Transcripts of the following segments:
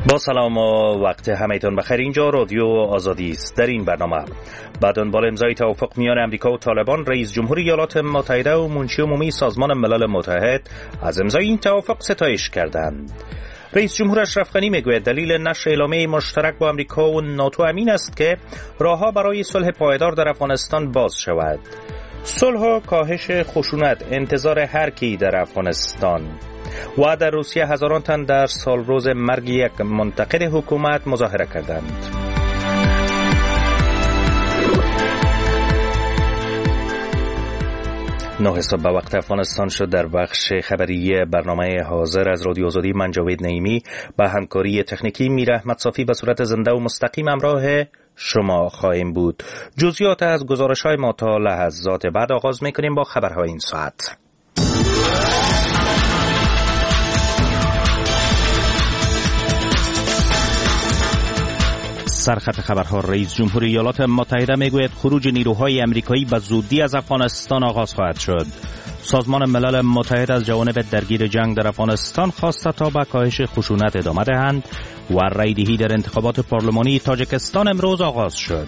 با سلام و وقت همه‌تان بخیر. اینجا رادیو آزادی است. در این برنامه با دنبال امضای توافق میان امریکا و طالبان، رئیس جمهور ایالات متحده و منشی عمومی سازمان ملل متحد از امضای این توافق ستایش کردند. رئیس جمهور اشرف غنی میگوید دلیل نشر اعلامیه مشترک با امریکا و ناتو امین است که راهها برای صلح پایدار در افغانستان باز شود. صلح و کاهش خشونت انتظار هر کی در افغانستان. و در روسیه هزاران تن در سال روز مرگ یک منتقد حکومت مظاهره کردند. 9 صبح به وقت افغانستان شد. در بخش خبری برنامه حاضر از رادیو آزادی من جاوید نعیمی با همکاری تکنیکی میر احمد صافی به صورت زنده و مستقیم همراه شما خواهیم بود. جزئیات از گزارش‌های ما تا لحظات بعد آغاز می‌کنیم با خبرهای این ساعت. سرخط خبرها. رئیس جمهور ایالات متحده میگوید خروج نیروهای امریکایی به زودی از افغانستان آغاز خواهد شد. سازمان ملل متحد از جوانب درگیر جنگ در افغانستان خواسته تا به کاهش خشونت ادامه دهند و رای دهی در انتخابات پارلمانی تاجیکستان امروز آغاز شد.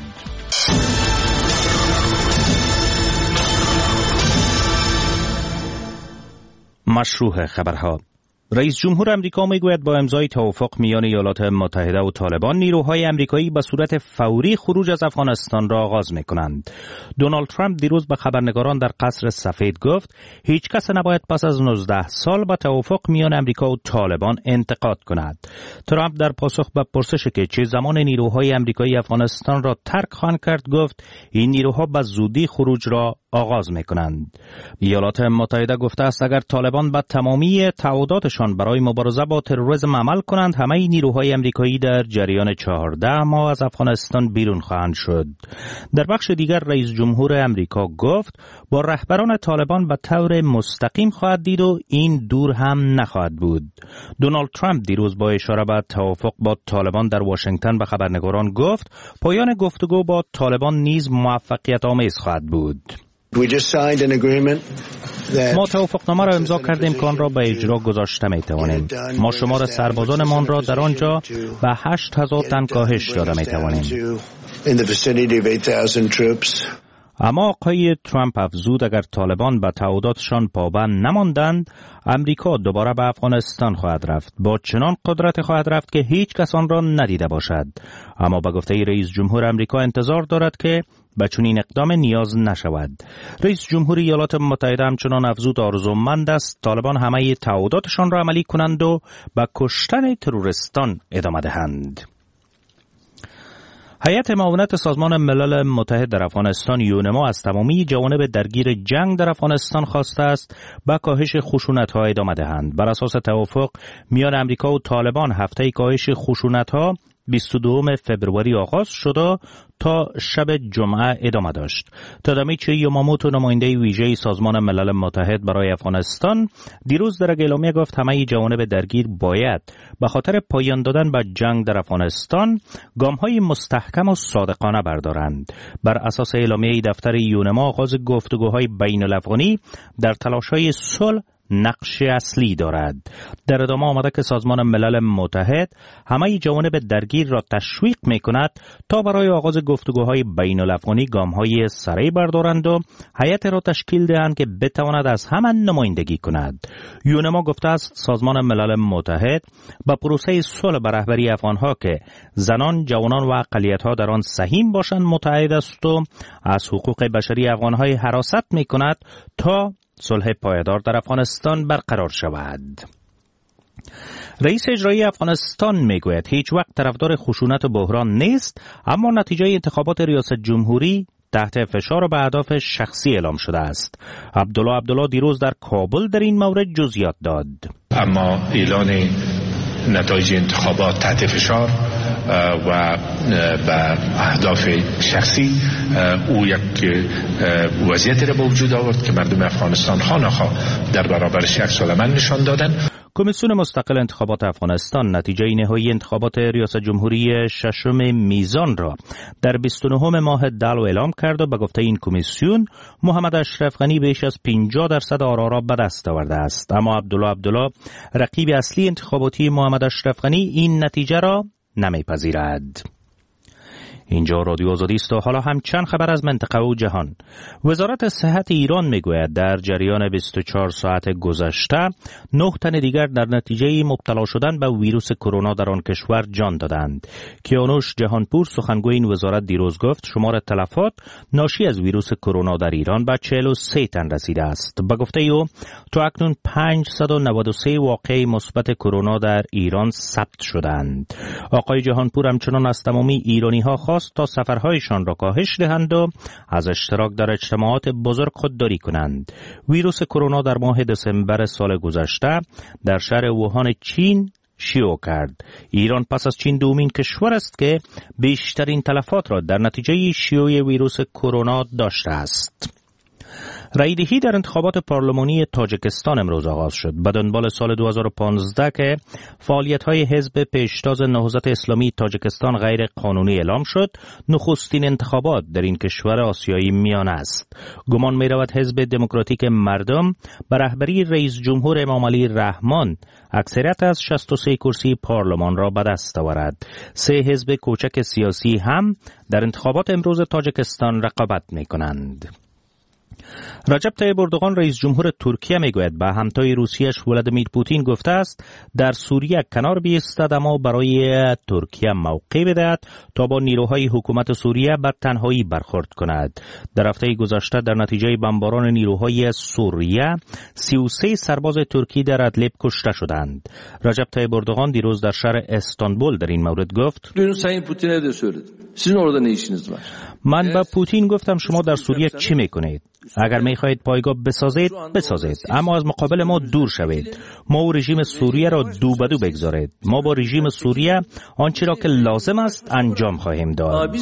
مشروع خبرها. رئیس جمهور امریکا میگوید با امضای توافق میان ایالات متحده و طالبان، نیروهای امریکایی به صورت فوری خروج از افغانستان را آغاز میکنند. دونالد ترامپ دیروز به خبرنگاران در قصر سفید گفت هیچ کس نباید پس از 19 سال به توافق میان امریکا و طالبان انتقاد کند. ترامپ در پاسخ به پرسش که چه زمان نیروهای امریکایی افغانستان را ترک خواهند کرد گفت این نیروها به زودی خروج را آغاز میکنند. ایالات متحده گفته است اگر طالبان به تمامی تعهداتشان برای مبارزه با تروریسم عمل کنند، همه نیروهای امریکایی در جریان 14 ماه از افغانستان بیرون خواهند شد. در بخش دیگر رئیس جمهور امریکا گفت با رهبران طالبان به طور مستقیم خواهد دید و این دور هم نخواهد بود. دونالد ترامپ دیروز با اشاره به توافق با طالبان در واشنگتن به خبرنگاران گفت پایان گفتگو با طالبان نیز موفقیت آمیز خواهد بود. ما توافقنامه را امضا کردیم که آن را به اجرا گذاشته می توانیم. ما شمار سربازانمان را در آنجا به 8,000 تن کاهش داده می توانیم. اما آقای ترامپ افزود اگر طالبان به تعهداتشان پابند نماندند، امریکا دوباره به افغانستان خواهد رفت. با چنان قدرت خواهد رفت که هیچ کس آن را ندیده باشد. اما به گفته رئیس جمهور امریکا انتظار دارد که به چنین اقدام نیاز نشود. رئیس جمهور ایالات متحده همچنان افزود آرزومند است طالبان همه تعهداتشان را عملی کنند و به کشتن تروریستان ادامه دهند. هیئت معاونت سازمان ملل متحد در افغانستان یونما از تمامی جوانب درگیر جنگ در افغانستان خواسته است به کاهش خشونت‌ها ادامه دهند. بر اساس توافق میان امریکا و طالبان هفته کاهش خشونت‌ها 22 فبروری آغاز شد تا شب جمعه ادامه داشت. تادامیچی یاماموتو، نماینده ویژه سازمان ملل متحد برای افغانستان، دیروز در اعلامیه گفت همه جوانب درگیر باید به خاطر پایان دادن به جنگ در افغانستان گام‌های مستحکم و صادقانه بردارند. بر اساس اعلامیه دفتر یونما آغاز گفتگوهای بین الافغانی در تلاش‌های صلح نقش اصلی دارد. در ادامه آمده که سازمان ملل متحد همه جوانب درگیر را تشویق می کند تا برای آغاز گفتگوهای بین الافغانی گام‌های سریع بردارند و هیئت را تشکیل دهند که بتواند از همان نمایندگی کند. یونما گفته است سازمان ملل متحد با پروسه صلح به رهبری افغانها که زنان، جوانان و اقلیت‌ها در آن سهیم باشند متحد است و از حقوق بشری افغان‌های حراست می کند تا صلح پایدار در افغانستان برقرار شود. رئیس اجرایی افغانستان میگوید هیچ وقت طرفدار خشونت و بحران نیست، اما نتیجه انتخابات ریاست جمهوری تحت فشار و به اهداف شخصی اعلام شده است. عبدالله دیروز در کابل در این مورد جزئیات داد. اما اعلان نتایج انتخابات تحت فشار و به اهداف شخصی او یک وضعیتی را به وجود آورد که مردم افغانستان خواه‌ناخواه در برابرش عکس العمل نشان دادن. کمیسیون مستقل انتخابات افغانستان نتیجه نهایی انتخابات ریاست جمهوری ششم میزان را در 29 ماه دلو اعلام کرد و به گفته این کمیسیون محمد اشرف غنی بیش از 50% آرا را به دست آورده است. اما عبدالله رقیب اصلی انتخاباتی محمد اشرف غنی این نتیجه را نمیپذیرد. اینجا رادیو آزادی است و حالا هم چند خبر از منطقه و جهان. وزارت صحت ایران میگوید در جریان 24 ساعت گذشته 9 تن دیگر در نتیجه مبتلا شدن به ویروس کرونا در آن کشور جان دادند. کیانوش جهانپور سخنگوی این وزارت دیروز گفت شمار تلفات ناشی از ویروس کرونا در ایران به 43 تن رسیده است. به گفته او تا اکنون 593 واقعه مثبت کرونا در ایران ثبت شدند. آقای جهانپور همچنان از تمامی ایرانی‌ها خواست تا سفرهایشان را کاهش دهند و از اشتراک در اجتماعات بزرگ خودداری کنند. ویروس کرونا در ماه دسامبر سال گذشته در شهر ووهان چین شیوع کرد. ایران پس از چین دومین کشور است که بیشترین تلفات را در نتیجه شیوع ویروس کرونا داشته است. رایدهی در انتخابات پارلمانی تاجیکستان امروز آغاز شد. به دنبال سال 2015 که فعالیت‌های حزب پیشتاز نهضت اسلامی تاجیکستان غیر قانونی اعلام شد، نخستین انتخابات در این کشور آسیایی میانه است. گمان می‌رود حزب دموکراتیک مردم به رهبری رئیس جمهور امام علی رحمان اکثریت از 63 کرسی پارلمان را به دست آورد. 3 حزب کوچک سیاسی هم در انتخابات امروز تاجیکستان رقابت می‌کنند. رجب طیب اردوغان رئیس جمهور ترکیه میگوید به همتای روسیه‌اش ولادیمیر پوتین گفته است در سوریه کنار بایستد اما برای ترکیه موقع بدهد تا با نیروهای حکومت سوریه به تنهایی برخورد کند. در هفته گذشته در نتیجه بمباران نیروهای سوریه 33 سرباز ترکی در ادلب کشته شدند. رجب طیب اردوغان دیروز در شهر استانبول در این مورد گفت من به پوتین گفتم شما در سوریه چی میکنید؟ اگر میخواهید پایگاه بسازید اما از مقابل ما دور شوید. ما و رژیم سوریه را دو به دو بگذارید. ما با رژیم سوریه آنچه را که لازم است انجام خواهیم داد.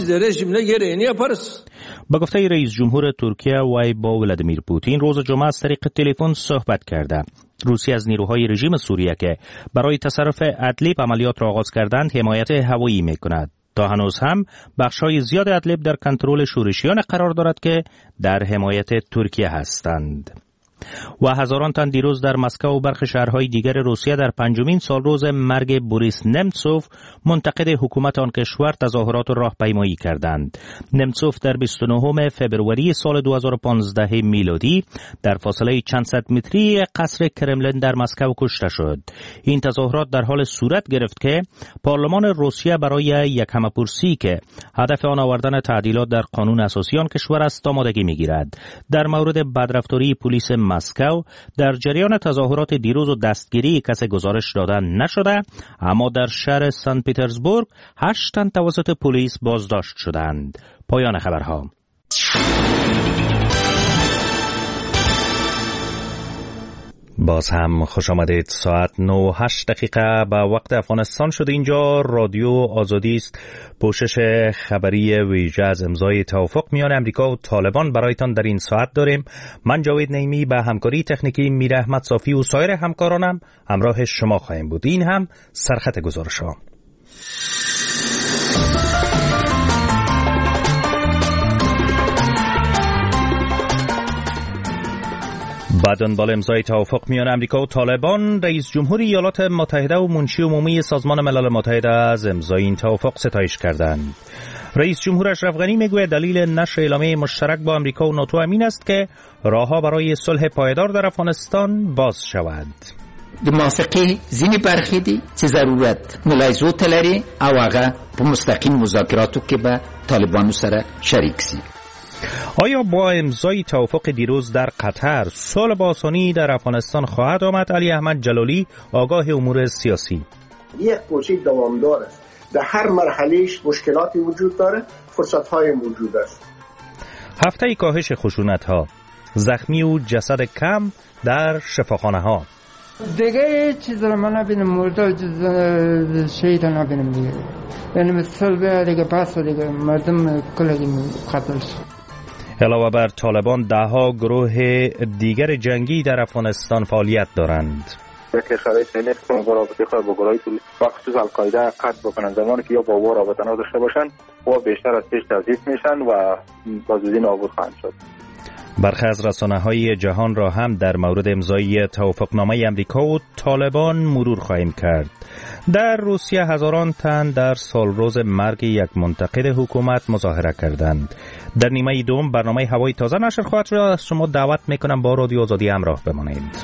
به گفته رئیس جمهور ترکیه وی با ولادیمیر پوتین روز جمعه از طریق تلفن صحبت کرده. روسیه از نیروهای رژیم سوریه که برای تصرف ادلب عملیات را آغاز کردند حمایت هوایی میکند. تا هنوز هم بخش‌های زیاد ادلب در کنترل شورشیان قرار دارد که در حمایت ترکیه هستند. و هزاران تن دیروز در مسکو و برخی شهرهای دیگر روسیه در 5مین سالروز مرگ بوریس نمتسوف منتقد حکومت آن کشور تظاهرات و راهپیمایی کردند. نمتسوف در 29 فوریه سال 2015 میلادی در فاصله چند صد متری قصر کرملین در مسکو کشته شد. این تظاهرات در حال صورت گرفت که پارلمان روسیه برای یک همه‌پرسی که هدف آن آوردن تعدیلات در قانون اساسی آن کشور است آمادگی می‌گیرد. در مورد بدرفتاری پلیس مسکو در جریان تظاهرات دیروز و دستگیری کسی گزارش دادن نشده، اما در شهر سن پترزبورگ 8 تن توسط پلیس بازداشت شدند. پایان خبرها. باز هم خوش آمدید. ساعت 9:08 به وقت افغانستان شده. اینجا رادیو آزادی است. پوشش خبری ویژه از امضای توافق میان امریکا و طالبان برایتان در این ساعت داریم. من جاوید نعیمی به همکاری تکنیکی میر احمد صافی و سایر همکارانم همراه شما خواهیم بود. این هم سرخط گزارش‌ها. بعد دنبال امضای توافق میان امریکا و طالبان، رئیس جمهور ایالات متحده و منشی عمومی سازمان ملل متحد از امضای این توافق ستایش کردند. رئیس جمهور اشرف غنی میگوید دلیل نشر اعلامیه مشترک با امریکا و ناتو همین است که راهها برای صلح پایدار در افغانستان باز شود. د موافقه ځینې برخې دي چې ضرورت ملاحظو ته لري او هغه په مستقیم مذاکراتو کې به طالبانو سره شریک شي. آیا با امضای توافق دیروز در قطر صلح با آسانی در افغانستان خواهد آمد؟ علی احمد جلالی آگاه امور سیاسی: یک پروسه دوامدار است، در هر مرحلهش مشکلاتی وجود داره، فرصت‌های موجود است. هفته کاهش خشونت‌ها، زخمی و جسد کم در شفاخانه‌ها. دیگه چیز رو من نبینم، مرده شهید نبینم دیگه. یعنی مثل دیگه پس دیگه مردم کلگی قتل شد. علاوه بر طالبان 10 گروه دیگر جنگی در افغانستان فعالیت دارند. یک شرایط نیست که رابطه خود با گروه‌های تروریستی و خصوص القاعده قطع بکنن. زمانی که یا با او رابطه نداشته باشن و بیشتر از پیش تضعیف میشن و بازوزی نابود خواهند شد. برخی از رسانه‌های جهان را هم در مورد امضای توافقنامه امریکا و طالبان مرور خواهیم کرد. در روسیه هزاران تن در سالروز مرگ یک منتقد حکومت مظاهره کردند. در نیمه دوم برنامه هوای تازه نشر خواهد شد. از شما دعوت میکنم با رادیو آزادی همراه بمانید.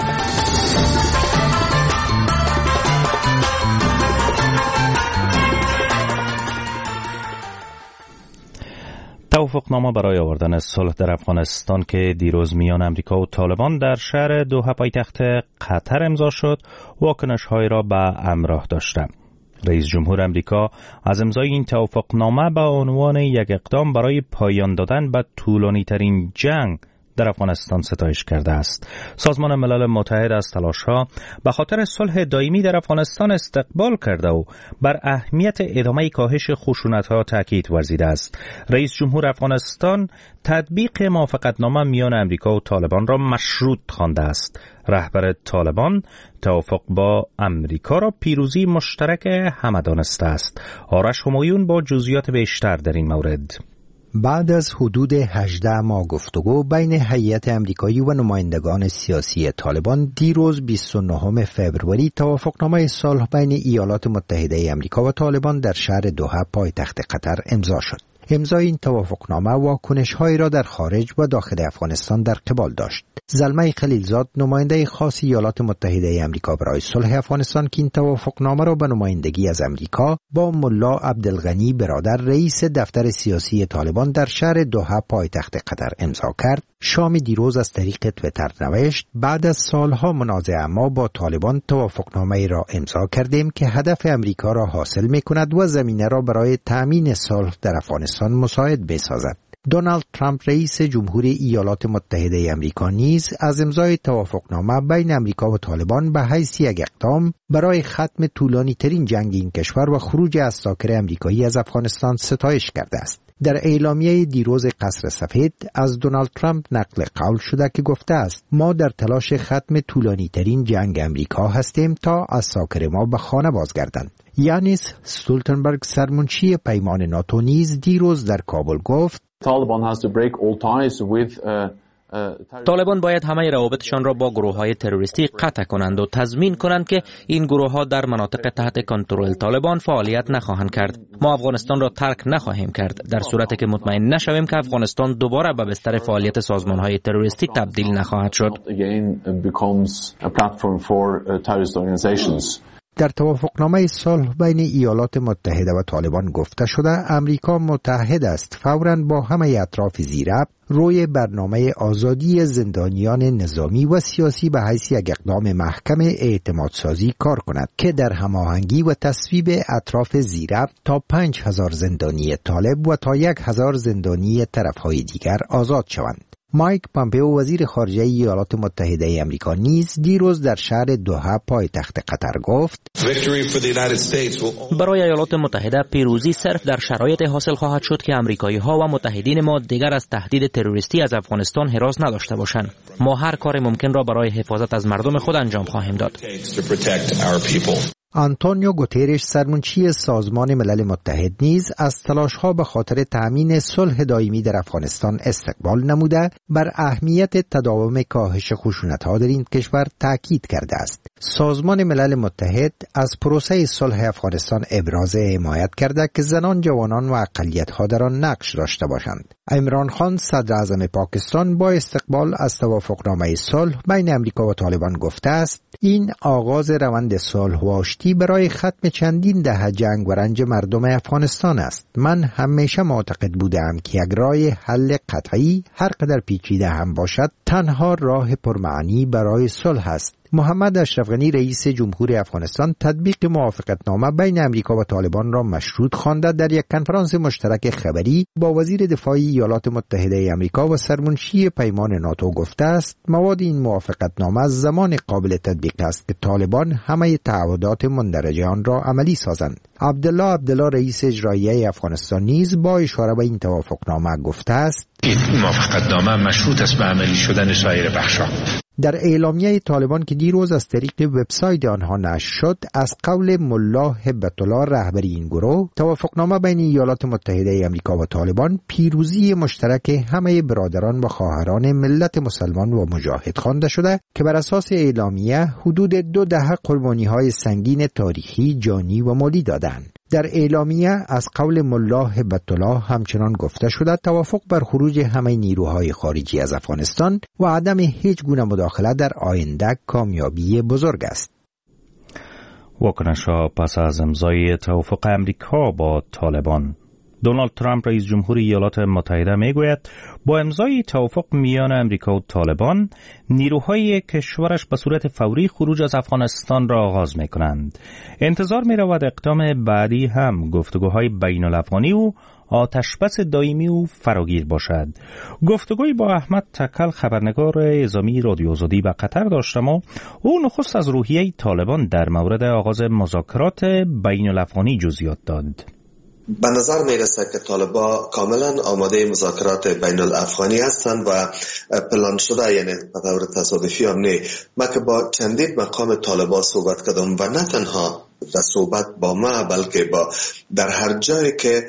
توافقنامه برای آوردن صلح در افغانستان که دیروز میان امریکا و طالبان در شهر دوحه پایتخت قطر امضا شد، واکنش‌هایی را به همراه داشته. رئیس جمهور امریکا از امضای این توافقنامه به عنوان یک اقدام برای پایان دادن به طولانی‌ترین جنگ در افغانستان ستایش کرده است. سازمان ملل متحد از تلاش‌ها به خاطر صلح دائمی در افغانستان استقبال کرده و بر اهمیت ادامه کاهش خشونت‌ها تاکید ورزیده است. رئیس جمهور افغانستان تطبیق موافقتنامه میان امریکا و طالبان را مشروط خوانده است. رهبر طالبان توافق با امریکا را پیروزی مشترک همه دانسته است. آرش همایون با جزئیات بیشتر در این مورد. بعد از حدود 18 ماه گفتگو بین هیئت امریکایی و نمایندگان سیاسی طالبان، دیروز 29 فوریه توافقنامه صلح بین ایالات متحده امریکا و طالبان در شهر دوحه پایتخت قطر امضا شد. امضای این توافقنامه واکنش‌هایی را در خارج و داخل افغانستان در قبال داشت. زلمه خلیلزاد، نماینده خاص ایالات متحده امریکا برای صلح افغانستان که این توافقنامه را به نمایندگی از امریکا با ملا عبدالغنی برادر رئیس دفتر سیاسی طالبان در شهر دوحه پایتخت قطر امضا کرد، شام دیروز از طریق تویتر نوشت: بعد از سالها منازعه ما با طالبان توافقنامه را امضا کردیم که هدف امریکا را حاصل می‌کند و زمینه را برای تأمین صلح در افغانستان مساعد بسازد. دونالد ترامپ رئیس جمهوری ایالات متحده امریکا نیز از امضای توافقنامه بین امریکا و طالبان به حیث یک اقدام برای ختم طولانی ترین جنگ این کشور و خروج اساکر امریکایی از افغانستان ستایش کرده است. در اعلامیه دیروز قصر سفید از دونالد ترامپ نقل قول شده که گفته است: ما در تلاش ختم طولانی ترین جنگ امریکا هستیم تا اساکر ما به خانه بازگردند. یانس استولتنبرگ، سرمنشی پیمان ناتو، نیز دیروز در کابل گفت: طالبان باید همه روابطشان را با گروه‌های تروریستی قطع کنند و تضمین کنند که این گروه‌ها در مناطق تحت کنترل طالبان فعالیت نخواهند کرد. ما افغانستان را ترک نخواهیم کرد در صورتی که مطمئن نشویم که افغانستان دوباره به بستر فعالیت سازمان‌های تروریستی تبدیل نخواهد شد. در توافقنامه صلح بین ایالات متحده و طالبان گفته شده امریکا متحد است فوراً با همه اطراف زیربط روی برنامه آزادی زندانیان نظامی و سیاسی به حیث یک اقدام محکم اعتمادسازی کار کند که در هماهنگی و تصویب اطراف زیربط تا 5000 زندانی طالب و تا 1000 زندانی طرفهای دیگر آزاد شوند. مایک پامپئو، وزیر خارجه ایالات متحده امریکا، نیز دیروز در شهر دوحه پایتخت قطر گفت: برای ایالات متحده پیروزی صرف در شرایط حاصل خواهد شد که امریکایی‌ها و متحدین ما دیگر از تهدید تروریستی از افغانستان هراس نداشته باشند. ما هر کار ممکن را برای حفاظت از مردم خود انجام خواهیم داد. آنتونیو گوترش، سرمنشی سازمان ملل متحد، نیز از تلاش‌ها به خاطر تأمین صلح دائمی در افغانستان استقبال نموده بر اهمیت تداوم کاهش خشونت‌ها در این کشور تاکید کرده است. سازمان ملل متحد از پروسه صلح افغانستان ابراز حمایت کرده که زنان، جوانان و اقلیت‌ها در آن نقش داشته باشند. عمران خان، صدر اعظم پاکستان، با استقبال از توافقنامه صلح بین امریکا و طالبان گفته است: این آغاز روند صلح و آشتی برای ختم چندین دهه جنگ و رنج مردم افغانستان است. من همیشه معتقد بودم که یک راه حل قطعی، هر قدر پیچیده هم باشد، تنها راه پرمعنی برای صلح است. محمد اشرف غنی، رئیس جمهور افغانستان، تطبیق موافقتنامه بین امریکا و طالبان را مشروط خوانده در یک کنفرانس مشترک خبری با وزیر دفاع ایالات متحده امریکا و سرمنشی پیمان ناتو گفته است: مواد این موافقتنامه از زمان قابل تطبیق است که طالبان همه تعهدات مندرجه آن را عملی سازند. عبدالله رئیس اجرایی افغانستان نیز با اشاره به این توافقنامه گفته است: این موافقتنامه مشروط است به عملی شدن سایر بخش‌ها. در اعلامیه طالبان که دیروز از طریق وبسایت آنها نشر شد، از قول ملا هبت الله رهبر این گروه، توافقنامه بین ایالات متحده آمریکا و طالبان پیروزی مشترک همه برادران و خواهران ملت مسلمان و مجاهد خوانده شده که بر اساس اعلامیه حدود 2 دهه قربانی‌های سنگین تاریخی، جانی و مالی دادند. در اعلامیه از قول ملا هبت الله همچنان گفته شده توافق بر خروج همه نیروهای خارجی از افغانستان و عدم هیچ گونه مداخله در آینده کامیابی بزرگ است. واکنش‌ها پس از امضای توافق امریکا با طالبان. دونالد ترامپ رئیس جمهور ایالات متحده میگوید با امضای توافق میان امریکا و طالبان نیروهای کشورش به صورت فوری خروج از افغانستان را آغاز میکنند. انتظار میرود اقدام بعدی هم گفتگوهای بین الافغانی و آتشبس دائمی و فراگیر باشد. گفتگوی با احمد تکل خبرنگار اعزامی رادیو آزادی به قطر داشتم و او نخست از روحیه طالبان در مورد آغاز مذاکرات بین الافغانی جزئیات داد. به نظر می رسد که طالبان کاملا آماده مذاکرات بین الافغانی هستند و پلان شده، یعنی به طور تصادفی هم نه. ما که با چندین مقام طالبان صحبت کردم و نه تنها در صحبت با ما بلکه با در هر جایی که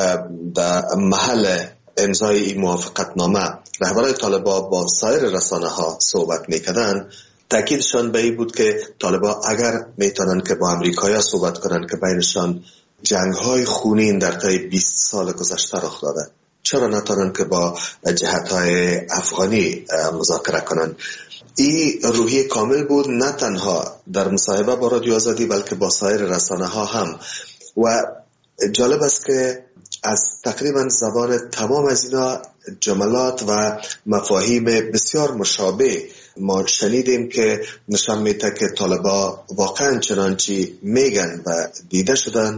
در محل امضای این موافقتنامه رهبران طالبان با سایر رسانه ها صحبت میکردند، تاکیدشان به این بود که طالبان اگر میتونن که با امریکایی‌ها صحبت کنن که بینشان جنگ‌های خونین در طی 20 سال گذشته رخ داده، چرا نتونن که با جهت‌های افغانی مذاکره کنن. این روحیه کامل بود، نه تنها در مصاحبه با رادیو آزادی بلکه با سایر رسانه ها هم. و جالب است که از تقریبا زبان تمام از اینا جملات و مفاهیم بسیار مشابه ما شنیدیم که نشان میده که طالبان واقعا چنانچه میگن و دیده شدن،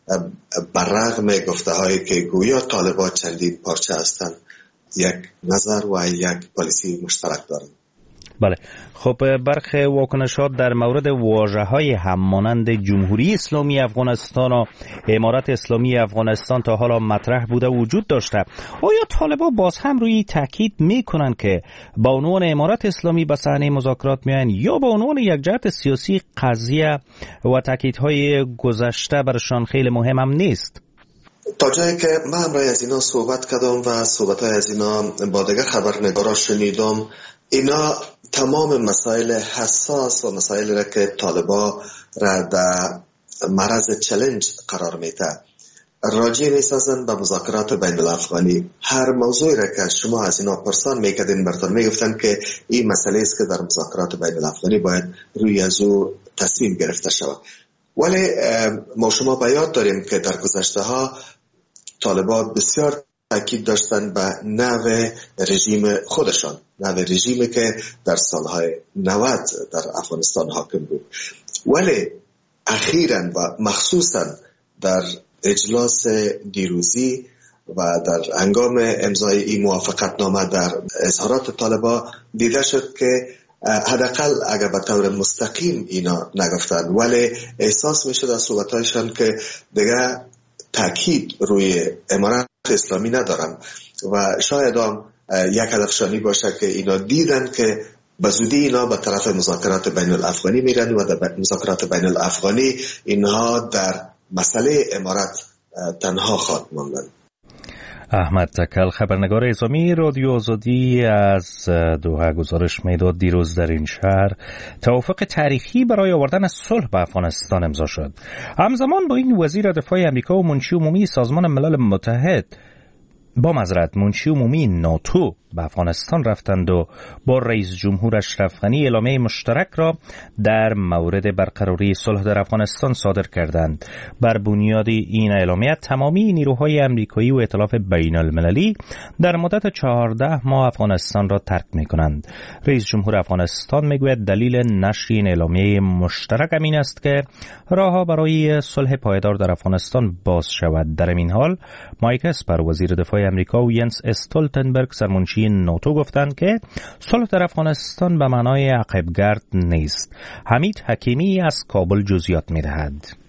بررغم گفته هایی که گویا طالبان چندین پارچه هستند، یک نظر و یک پالیسی مشترک دارند. بله، خب برخی واکنشات در مورد واژه‌های همانند جمهوری اسلامی افغانستان و امارت اسلامی افغانستان تا حالا مطرح بوده وجود داشته. آیا طالبان باز هم روی تاکید میکنن که با عنوان امارت اسلامی به صحنه مذاکرات میان یا با عنوان یک جهت سیاسی قضیه و تاکیدهای گذشته برشان خیلی مهم هم نیست؟ تا جایی که من همراه از اینا صحبت کردم و صحبت‌های از اینا با دیگر خبرنگارا شنیدم، اینا تمام مسائل حساس و مسائل را که طالبان را در معرض چالش قرار میده راجع میسازن به مذاکرات بین الافغانی. هر موضوعی را که شما از اینا پرسان میکردین براتون میگفتن که این مسئله است که در مذاکرات بین الافغانی باید روی از او تصمیم گرفته شود. ولی ما شما به یاد داریم که در گذشته ها طالبان بسیار تاکید داشتن به نوع رژیم خودشان، نوع رژیمی که در سالهای 90 در افغانستان حاکم بود. ولی اخیراً و مخصوصاً در اجلاس دیروزی و در هنگام امضای این موافقتنامه در اظهارات طالبان دیده شد که حداقل اگر به طور مستقیم اینا نگفتن ولی احساس میشد از صحبتایشان که دیگه تاکید روی امارت اسلامی ندارن و شاید هم یک هدفشانی باشه که اینا دیدن که به زودی اینا به طرف مذاکرات بین الافغانی میرن و در مذاکرات بین الافغانی اینها در مسئله امارت تنها خواهد ماندن. احمد تکل خبرنگار اعزامی رادیو آزادی از دوحه گزارش میداد دیروز در این شهر توافق تاریخی برای آوردن صلح به افغانستان امضا شد. همزمان با این وزیر دفاع امریکا و منشی عمومی سازمان ملل متحد منشی عمومی ناتو به افغانستان رفتند و با رئیس جمهور اشرف غنی اعلامیه مشترک را در مورد برقراری صلح در افغانستان صادر کردند. بر بنیاد این اعلامیه تمامی نیروهای امریکایی و ائتلاف بین المللی در مدت 14 ماه افغانستان را ترک می کنند. رئیس جمهور افغانستان میگوید دلیل نشر این اعلامیه مشترک این است که راهها برای صلح پایدار در افغانستان باز شود. در این حال مایک اسپر وزیر دفاع امریکا و ینس استولتنبرگ سرمنشی ناتو گفتند که صلح در افغانستان به معنای عقبگرد نیست. حمید حکیمی از کابل جزئیات می‌دهد.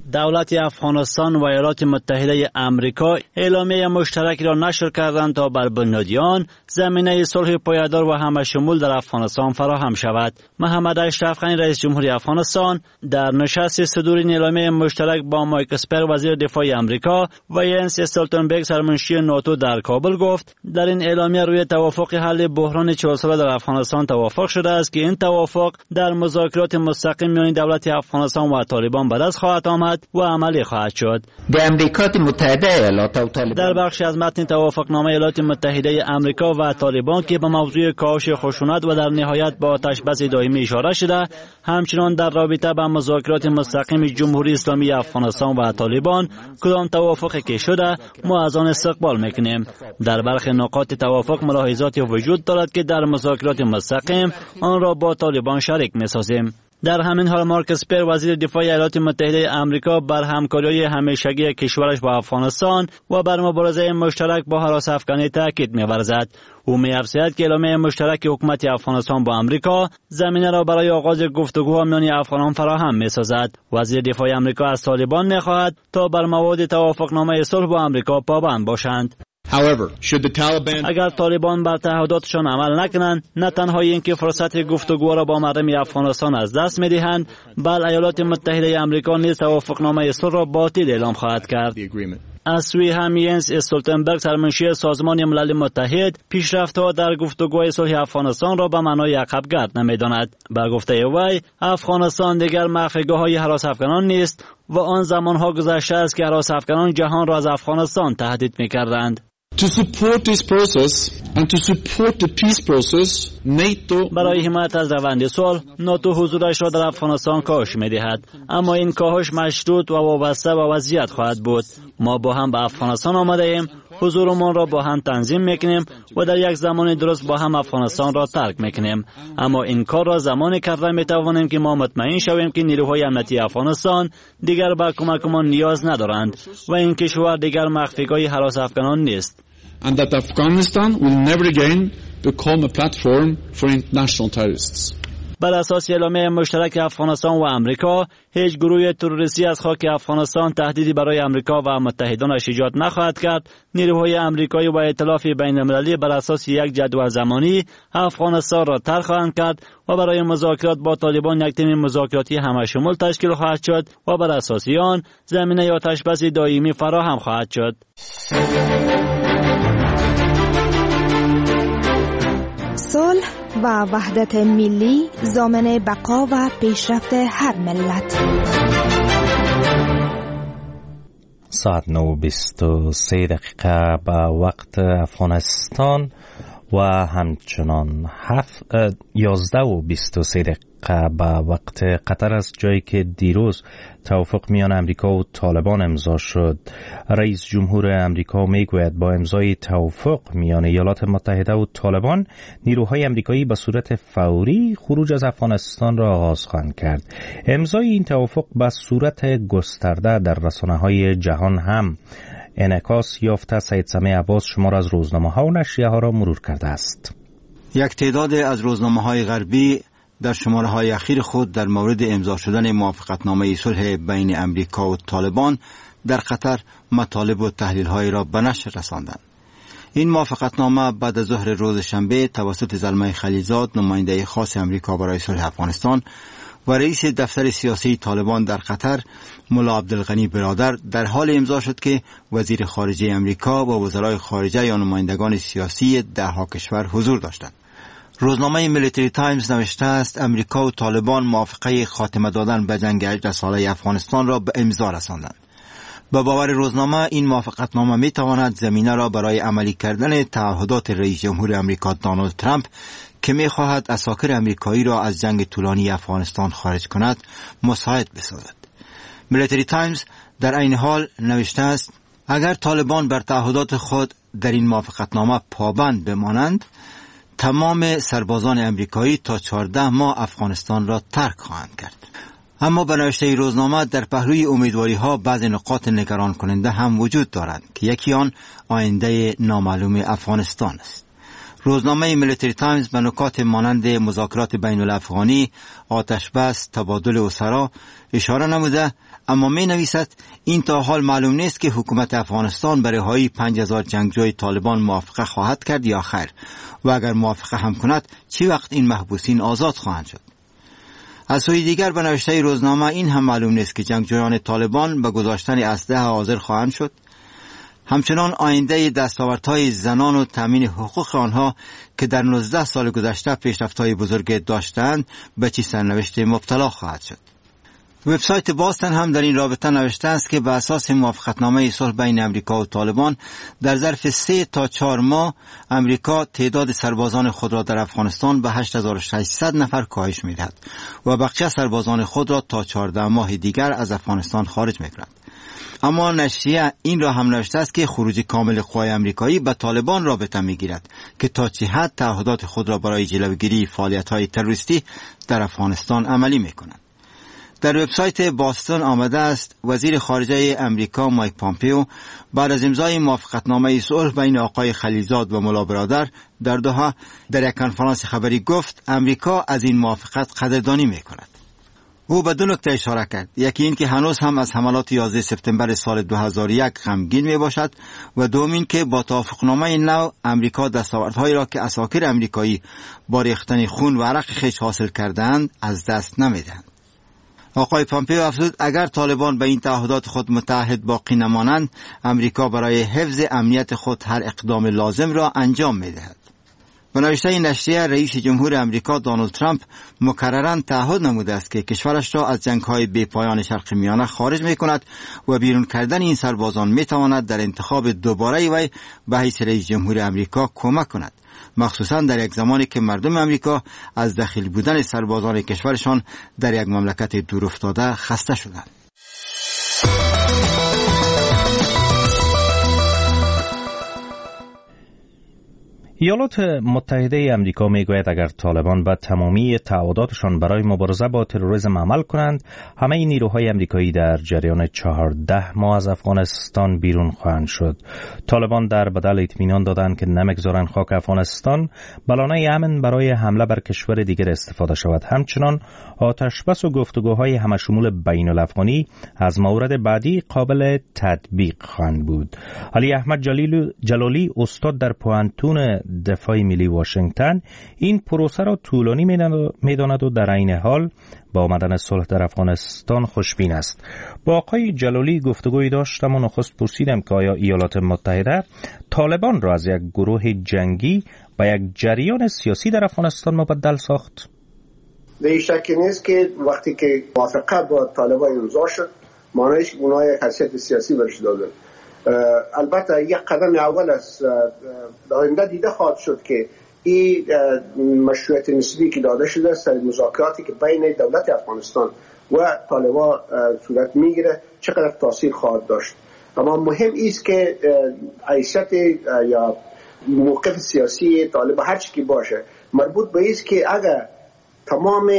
دولت افغانستان و ایالات متحده آمریکا اعلامیه مشترکی را نشر کردند تا بر بنیاد آن زمینه صلح پایدار و همشمول در افغانستان فراهم شود. محمد اشرف غنی رئیس جمهوری افغانستان در نشست صدور این اعلامیه مشترک با مایک اسپر وزیر دفاع آمریکا و ینس استولتنبرگ سرمنشی ناتو در کابل گفت در این اعلامیه روی توافق حل بحران 40 ساله در افغانستان توافق شده است که این توافق در مذاکرات مستقیم میان دولت افغانستان و طالبان به دست خواهد آمد و عملی خواهد شد. در امریکات متحده ایالات و طالبان در بخشی از متن توافقنامه ایالات متحده آمریکا و طالبان که به موضوع کاهش خشونت و در نهایت با آتش‌بس دائمی اشاره شده، همچنان در رابطه با مذاکرات مستقیم جمهوری اسلامی افغانستان و طالبان کدام توافقی که شده ما از آن استقبال میکنیم. در برخی نقاط توافق ملاحظاتی وجود دارد که در مذاکرات مستقیم آن را با طالبان شریک می‌سازیم. در همین حال مارک اسپر وزیر دفاع ایالات متحده آمریکا بر همکاری همیشگی کشورش با افغانستان و بر مبارزه مشترک با هراس افغانی تاکید می‌ورزد. او می‌افزاید که اعلامیه مشترک حکومت افغانستان با آمریکا زمینه را برای آغاز گفتگوها میان افغانان فراهم می‌سازد. وزیر دفاع آمریکا از طالبان می‌خواهد تا بر مواد توافقنامه صلح با آمریکا پابند باشند. اگر طالبان بر تعهداتشان عمل نکنند، نه تنها اینکه فرصت گفتگو را با مردم افغانستان از دست می‌دهند، بل ایالات متحده آمریکا نیز توافقنامه صلح را باطل اعلام خواهد کرد. از سوی هم ینس استولتنبرگ سرمنشی سازمان ملل متحد پیشرفت‌ها در گفتگوهای صلح افغانستان را به معنای عقب‌گرد نمی‌داند. بر گفته وی افغانستان دیگر مخفیگاه‌های هراس افغانان نیست و آن زمانها گذشته است که هراس افغانان جهان را از افغانستان تهدید می‌کردند. برای حمایت از روند صلح ناتو حضورش را در افغانستان کاهش می‌دهد، اما این کاهش مشروط و وابسته به وضعیت خواهد بود. ما با هم به افغانستان آمده ایم، حضورمان را با هم تنظیم میکنیم و در یک زمان درست با هم افغانستان را ترک میکنیم، اما این کار را زمانی کرده میتوانیم که ما مطمئن شویم که نیروهای امنیتی افغانستان دیگر به کمکمان نیاز ندارند و این کشور دیگر مخفیگاه هراس افغانان نیست. And that Afghanistan will never again become a platform for international terrorists. بر اساس اعلامیه مشترک افغانستان و آمریکا، هیچ گروه تروریستی از خاک افغانستان تهدیدی برای آمریکا و متحدانش ایجاد نخواهد کرد. نیروهای آمریکایی و ائتلاف بین‌المللی بر اساس یک جدول زمانی افغانستان را ترک خواهند کرد و برای مذاکرات با طالبان یک تیم مذاکراتی همشمول تشکیل خواهد شد و بر اساس آن زمینه آتش‌بس دائمی فراهم خواهد شد. صلح و وحدت ملی ضامن بقا و پیشرفت هر ملت. ساعت 9:23 دقیقه به وقت افغانستان و همچنان 11:23 دقیقه به وقت قطر است، جایی که دیروز توافق میان امریکا و طالبان امضا شد. رئیس جمهور امریکا میگوید با امضای توافق میان ایالات متحده و طالبان، نیروهای امریکایی به صورت فوری خروج از افغانستان را آغاز خواهند کرد. امضای این توافق به صورت گسترده در رسانه‌های جهان هم انعکاس یافته. سید سمیع عباس شمار از روزنامه‌ها و نشریه‌ها را مرور کرده است. یک تعداد از روزنامه‌های غربی در شماره‌های اخیر خود در مورد امضا شدن موافقتنامه صلح بین امریکا و طالبان در قطر مطالب و تحلیل‌های را به نشر رساندند. این موافقتنامه بعد از ظهر روز شنبه توسط زلمه خلیلزاد، نماینده خاص امریکا برای صلح افغانستان و رئیس دفتر سیاسی طالبان در قطر، ملا عبدالغنی برادر، در حال امضا شد که وزیر خارجه امریکا و وزرای خارجه یا نمایندگان سیاسی ده‌ها کشور حضور داشتند. روزنامه میلیتری تایمز نوشته است امریکا و طالبان موافقه خاتمه دادن به جنگ 18 ساله افغانستان را به امضا رساندند. به باور روزنامه این موافقتنامه میتواند زمینه را برای عملی کردن تعهدات رئیس جمهور امریکا دونالد ترامپ که میخواهد اساکر امریکایی را از جنگ طولانی افغانستان خارج کند مساعد بسازد. میلیتری تایمز در عین حال نوشته است اگر طالبان بر تعهدات خود در این موافقتنامه پابند بمانند، تمام سربازان امریکایی تا 14 ماه افغانستان را ترک خواهند کرد. اما به نوشته روزنامه در پهلوی امیدواری ها بعضی نقاط نگران کننده هم وجود دارند که یکی آن آینده نامعلوم افغانستان است. روزنامه میلیتری تایمز به نکات مانند مذاکرات بین الافغانی، آتش بس، تبادل اسرا اشاره نموده، اما می نویسد این تا حال معلوم نیست که حکومت افغانستان به رهایی 5000 جنگجوی طالبان موافقه خواهد کرد یا خیر، و اگر موافقه هم کند چی وقت این محبوسین آزاد خواهند شد. از سوی دیگر به نوشته روزنامه این هم معلوم نیست که جنگجویان طالبان به گذاشتن اسلحه حاضر خواهند شد. همچنان آینده دستاوردهای زنان و تامین حقوق آنها که در 19 سال گذشته پیشرفت‌های بزرگ داشتند به چه سرنوشت مبتلا خواهد شد. وبسایت باستن هم در این رابطه نوشته است که به اساس موافقتنامه صلح بین امریکا و طالبان در ظرف 3 تا 4 ماه امریکا تعداد سربازان خود را در افغانستان به 8600 نفر کاهش می‌دهد و بقیه سربازان خود را تا 14 ماه دیگر از افغانستان خارج می‌کند. اما نشریه این را هم نوشته است که خروج کامل قوای امریکایی به طالبان رابطه می‌گیرد که تا چه حد تعهدات خود را برای جلوگیری فعالیت‌های تروریستی در افغانستان عملی می‌کنند. در وبسایت باستون آمده است وزیر خارجه امریکا مایک پامپیو بعد از امضای موافقتنامه صلح بین آقای خلیلزاد و ملا برادر در دوحه در یک کنفرانس خبری گفت امریکا از این موافقت قدردانی می‌کند. او به 2 نکته اشاره کرد. یکی این که هنوز هم از حملات 11 سپتامبر سال 2001 غمگین می باشد و دوم این که با توافقنامه نو امریکا دستاوردهایی را که عساکر امریکایی با ریختن خون و عرق خویش حاصل کردند از دست نمی‌دهند. آقای پامپیو افزود اگر طالبان به این تعهدات خود متعهد باقی نمانند امریکا برای حفظ امنیت خود هر اقدام لازم را انجام می‌دهد. به نوشته نشریه رئیس جمهور امریکا دونالد ترامپ مکرراً تعهد نموده است که کشورش را از جنگ‌های بی‌پایان شرق میانه خارج می‌کند و بیرون کردن این سربازان می‌تواند در انتخاب دوباره وی به حیث رئیس جمهور امریکا کمک کند، مخصوصاً در یک زمانی که مردم امریکا از دخیل بودن سربازان کشورشان در یک مملکت دورافتاده خسته شدند. ایالات متحده امریکا میگوید اگر طالبان به تمامی تعهداتشان برای مبارزه با تروریسم عمل کنند، همه نیروهای امریکایی در جریان 14 ماه از افغانستان بیرون خواهند شد. طالبان در بدل اطمینان دادند که نمیگذارند خاک افغانستان بلانه امن برای حمله بر کشور دیگر استفاده شود. همچنان آتشبس و گفتگوهای همشمول بین الافغانی از مورد بعدی قابل تطبیق خواهند بود. علی احمد جلالی استاد در پوهنتون دفاع ملی واشنگتن این پروسه را طولانی می‌داند و در عین حال با آمدن صلح در افغانستان خوشبین است. با آقای جلالی گفتگویی داشتم و نخست پرسیدم که آیا ایالات متحده طالبان را از یک گروه جنگی به یک جریان سیاسی در افغانستان مبدل ساخت؟ به شکی نیست که وقتی که موافقه با طالبان امضا شد معنیش اونها یک حیثیت سیاسی برش دادن. البته یک قدم اول از آینده دیده خواهد شد که این مشروعیت نسبی که داده شده سر مذاکراتی که بین دولت افغانستان و طالبان صورت میگیره چقدر تاثیر خواهد داشت. اما مهم است که حیثیت یا موقف سیاسی طالبان هر چی که باشه مربوط به است که اگر تمام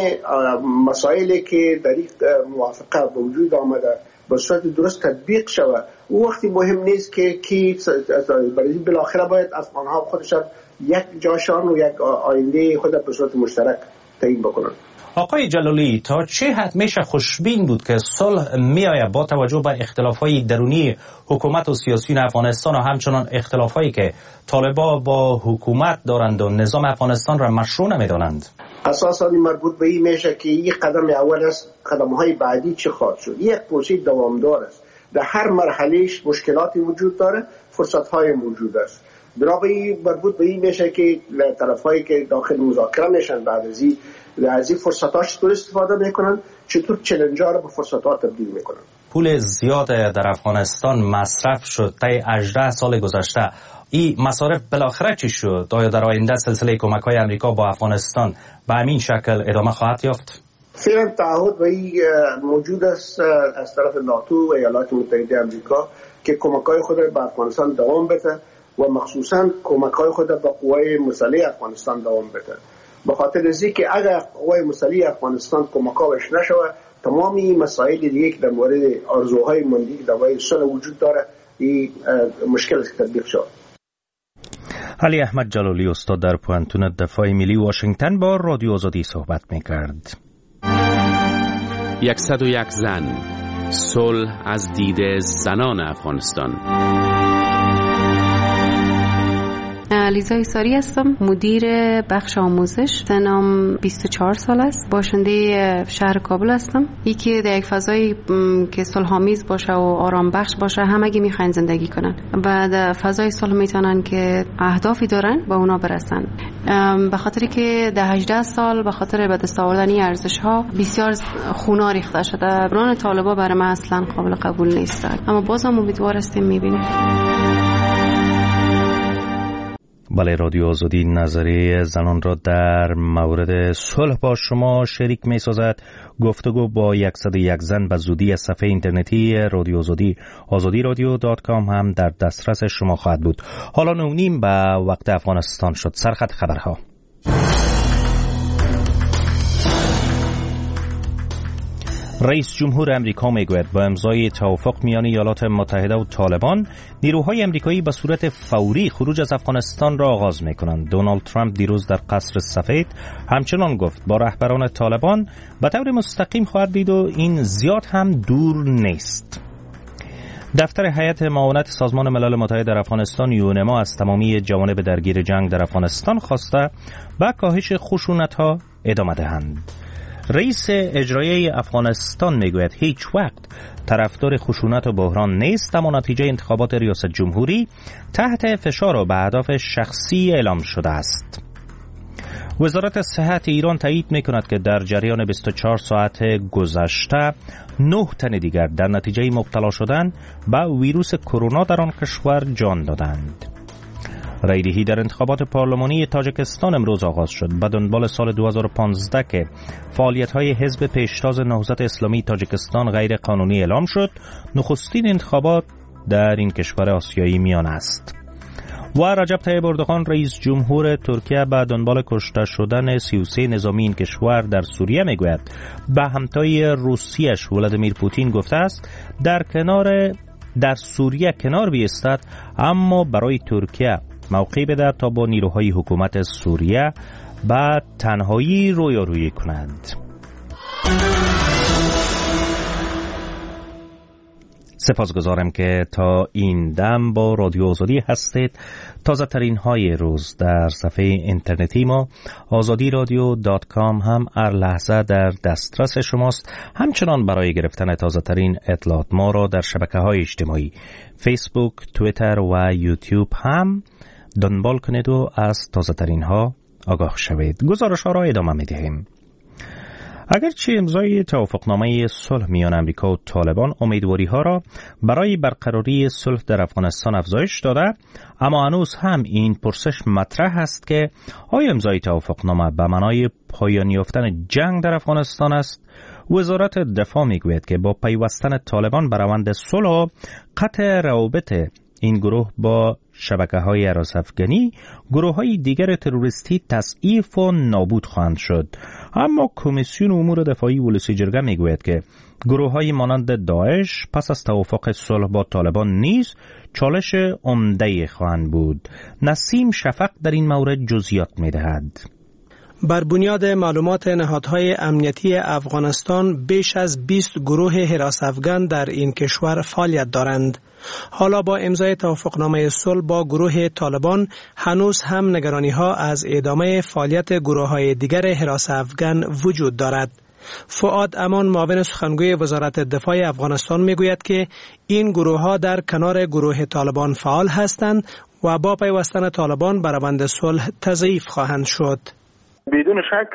مسائلی که در این موافقه به وجود آمده به صورت درست تطبیق شود او وقتی مهم نیست که کی برای بالاخره باید افغان‌ها خودشان یک جاشان و یک آینده خود به صورت مشترک تعیین بکنند. آقای جلالی تا چه حد میشه خوشبین بود که صلح میآید با توجه بر اختلاف‌های درونی حکومت و سیاسیون افغانستان و همچنان اختلاف‌هایی که طالبان با حکومت دارند و نظام افغانستان را مشروع نمی‌دانند؟ اساساً مربوط به این میشه که یک قدم اول است، قدم‌های بعدی چه خواهد شد. یک پروسه دوامدار است. در هر مرحلهش مشکلاتی وجود داره، فرصت‌های موجود است. بنابراین مربوط به این میشه که طرف‌هایی که داخل مذاکره میشن بعد از این فرصت‌هاش چطور استفاده میکنن، چطور چالنج‌ها رو به فرصت‌ها تبدیل میکنن. پول زیاد در افغانستان مصرف شد طی 18 سال گذشته. این مصارف بالاخره چی شد؟ آیا در آینده سلسله کمک‌های امریکا با افغانستان به همین شکل ادامه خواهد یافت؟ فعلا تعهد به این موجود است از طرف ناتو و ایالات متحده امریکا که کمک‌های خود را به افغانستان دوام بده و مخصوصاً کمک‌های خود به قوای مسلح افغانستان دوام بده. به خاطر اینکه که اگر قوای مسلح افغانستان کمک‌هاش نشود تمامی مسائل دیگه که در مورد آرزوهای ملی در صلح وجود داره این مشکل است که تطبیق شود. علی احمد جلالی استاد در پوانتون دفاع ملی واشنگتن با رادیو آزادی صحبت می‌کرد. 101 زن، صلح از دید زنان افغانستان. لیزا ایساری هستم، مدیر بخش آموزش. سنم 24 سال است. باشنده شهر کابل هستم. یکی در یک فضایی که صلح‌آمیز باشه و آرام بخش باشه همگی میخواین زندگی کنن و در فضای صلح میتونن که اهدافی دارن با اونا برسن. به خاطری که در 18 سال به خاطر به دست آوردن ارزش‌ها بسیار خون‌ها ریخته شده. بران طالبان برای من اصلا قابل قبول نیست، اما بازم امیدوار هستیم میبینیم. بله، رادیو آزادی نظریه زنان را در مورد صلح با شما شریک می سازد. گفتگو با 101 زن به زودی از صفحه اینترنتی رادیو آزادی azadiradio.com هم در دسترس شما خواهد بود. حالا 9:30 به وقت افغانستان شد. سرخط خبرها. رئیس جمهور امریکا میگوید با امضای توافق میان ایالات متحده و طالبان نیروهای امریکایی به صورت فوری خروج از افغانستان را آغاز میکنند. دونالد ترامپ دیروز در قصر سفید همچنان گفت با رهبران طالبان به طور مستقیم خواهد دید و این زیاد هم دور نیست. دفتر هیئت معاونت سازمان ملل متحد در افغانستان یونما از تمامی جوانب درگیر جنگ در افغانستان خواسته به کاهش خشونت‌ها ادامه دهند. رئیس اجرایی افغانستان میگوید هیچ وقت طرفدار خشونت و بحران نیست، اما نتیجه انتخابات ریاست جمهوری تحت فشار و به اهداف شخصی اعلام شده است. وزارت صحت ایران تایید میکند که در جریان 24 ساعت گذشته 9 تن دیگر در نتیجه مبتلا شدن به ویروس کرونا در آن کشور جان دادند. رایدهی در انتخابات پارلمانی تاجیکستان امروز آغاز شد. به دنبال سال 2015 که فعالیت‌های حزب پیشتاز نهضت اسلامی تاجیکستان غیر قانونی اعلام شد، نخستین انتخابات در این کشور آسیایی میان است. و رجب طیب اردوغان رئیس جمهور ترکیه به دنبال کشته شدن 33 نظامی این کشور در سوریه میگوید به همتای روسیش ولادیمیر پوتین گفته است در سوریه کنار بیستد، اما برای ترکیه موقعی بده تا با نیروهای حکومت سوریه به تنهایی رویارویی کنند. سپاسگزارم که تا این دم با رادیو آزادی هستید. تازه ترین های روز در صفحه اینترنتی ما azadiradio.com هم هر لحظه در دسترس شماست. همچنان برای گرفتن تازه ترین اطلاعات ما را در شبکه های اجتماعی فیسبوک، توییتر و یوتیوب هم دنبال کنید و از تازه ترین ها آگاه شوید. گزارش ها را ادامه می دهیم. اگرچه امضای توافقنامه صلح میان امریکا و طالبان امیدواری ها را برای برقراری صلح در افغانستان افزایش داده، اما هنوز هم این پرسش مطرح است که آیا امضای توافقنامه به معنای پایان یافتن جنگ در افغانستان است؟ وزارت دفاع میگوید که با پیوستن طالبان به روند صلح و قطع روابط این گروه با شبکه‌های هراس‌افغانی، گروه‌های دیگر تروریستی تضعیف و نابود خواهند شد. اما کمیسیون امور دفاعی ولسی جرگه میگوید که گروه‌های مانند داعش پس از توافق صلح با طالبان نیز چالش عمده خواهند بود. نسیم شفق در این مورد جزئیات می‌دهد. بر بنیاد معلومات نهادهای امنیتی افغانستان بیش از 20 گروه حراس افغان در این کشور فعالیت دارند. حالا با امضای توافقنامه صلح با گروه طالبان هنوز هم نگرانی‌ها از ادامه فعالیت گروه‌های دیگر حراس افغان وجود دارد. فؤاد امان معاون سخنگوی وزارت دفاع افغانستان میگوید که این گروه‌ها در کنار گروه طالبان فعال هستند و با پیوستن طالبان بر روند صلح تضعیف خواهند شد. بدون شک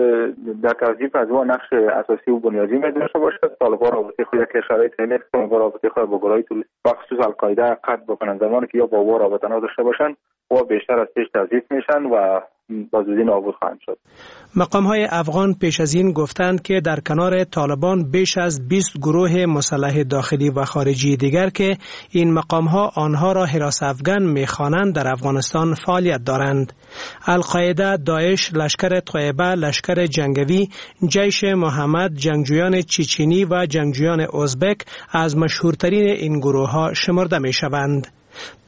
در تضعیف از ما نقش اساسی و بنیادی داشته باشد. طالبان رابطه خود که شرایط نیست که رابطه خود با گروه‌های تروریستی و خصوص القاعده قطع بکنند. زمانی که یا با او رابطه نداشته باشند و بیشتر از پیش تضعیف میشن و با زودی نابود خواهند شد. مقام‌های افغان پیش از این گفتند که در کنار طالبان بیش از 20 گروه مسلح داخلی و خارجی دیگر که این مقام‌ها آنها را حراس افغان می‌خوانند در افغانستان فعالیت دارند. القاعده، داعش، لشکر طیبه، لشکر جنگوی، جیش محمد، جنگجویان چچنی و جنگجویان ازبک از مشهورترین این گروه‌ها شمرده می‌شوند.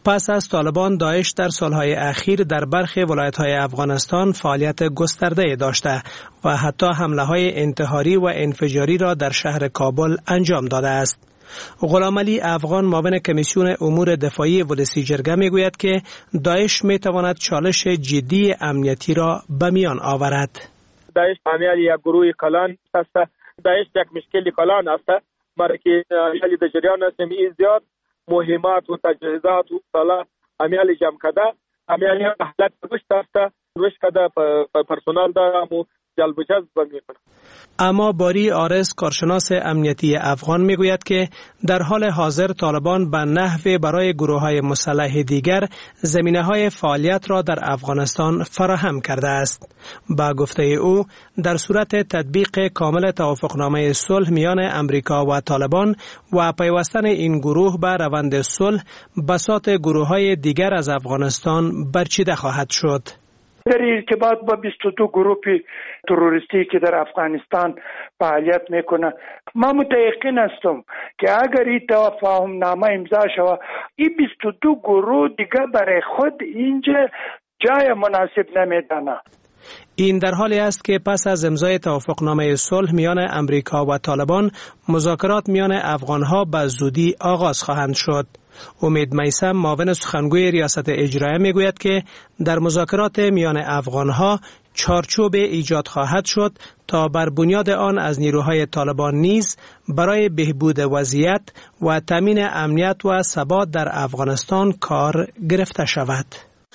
پس از طالبان، داعش در سالهای اخیر در برخی ولایت‌های افغانستان فعالیت گسترده داشته و حتی حمله‌های انتحاری و انفجاری را در شهر کابل انجام داده است. غلامعلی افغان، معاون کمیسیون امور دفاعی ولسی جرگه میگوید که داعش میتواند چالش جدی امنیتی را به میان آورد. داعش عمل یک گروه کلان است. داعش یک مشکل کلان است. برای که عمل در جریان است زیاد مهمات و تجهیزات و سلاح عمل جمع کرده. عمل حالت رشد است. رشد کرده پرسنل دارم و جلب و جذب میکنه. اما باری آرس، کارشناس امنیتی افغان، میگوید که در حال حاضر طالبان به نحو برای گروه‌های مسلح دیگر زمینه‌های فعالیت را در افغانستان فراهم کرده است. با گفته او، در صورت تطبیق کامل توافقنامه صلح میان امریکا و طالبان و پیوستن این گروه به روند صلح، بساط گروه‌های دیگر از افغانستان برچیده خواهد شد. در ارتباط با 22 گروه تروریستی که در افغانستان فعالیت میکنه، ما متيقن هستم که اگر این توافق نامه امضا شود، این 22 گروه دیگه برای خود اینجا جای مناسب نمیدانه. این در حالی است که پس از امضای توافقنامه صلح میان امریکا و طالبان، مذاکرات میان افغانها به زودی آغاز خواهند شد. امید میثم، معاون سخنگوی ریاست اجرایه، میگوید که در مذاکرات میان افغانها چارچوب ایجاد خواهد شد تا بر بنیاد آن از نیروهای طالبان نیز برای بهبود وضعیت و تامین امنیت و ثبات در افغانستان کار گرفته شود.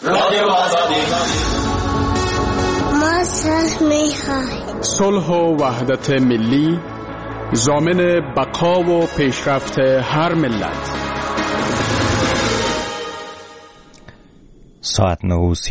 صلح و وحدت ملی ضامن بقا و پیشرفت هر ملت. ساعت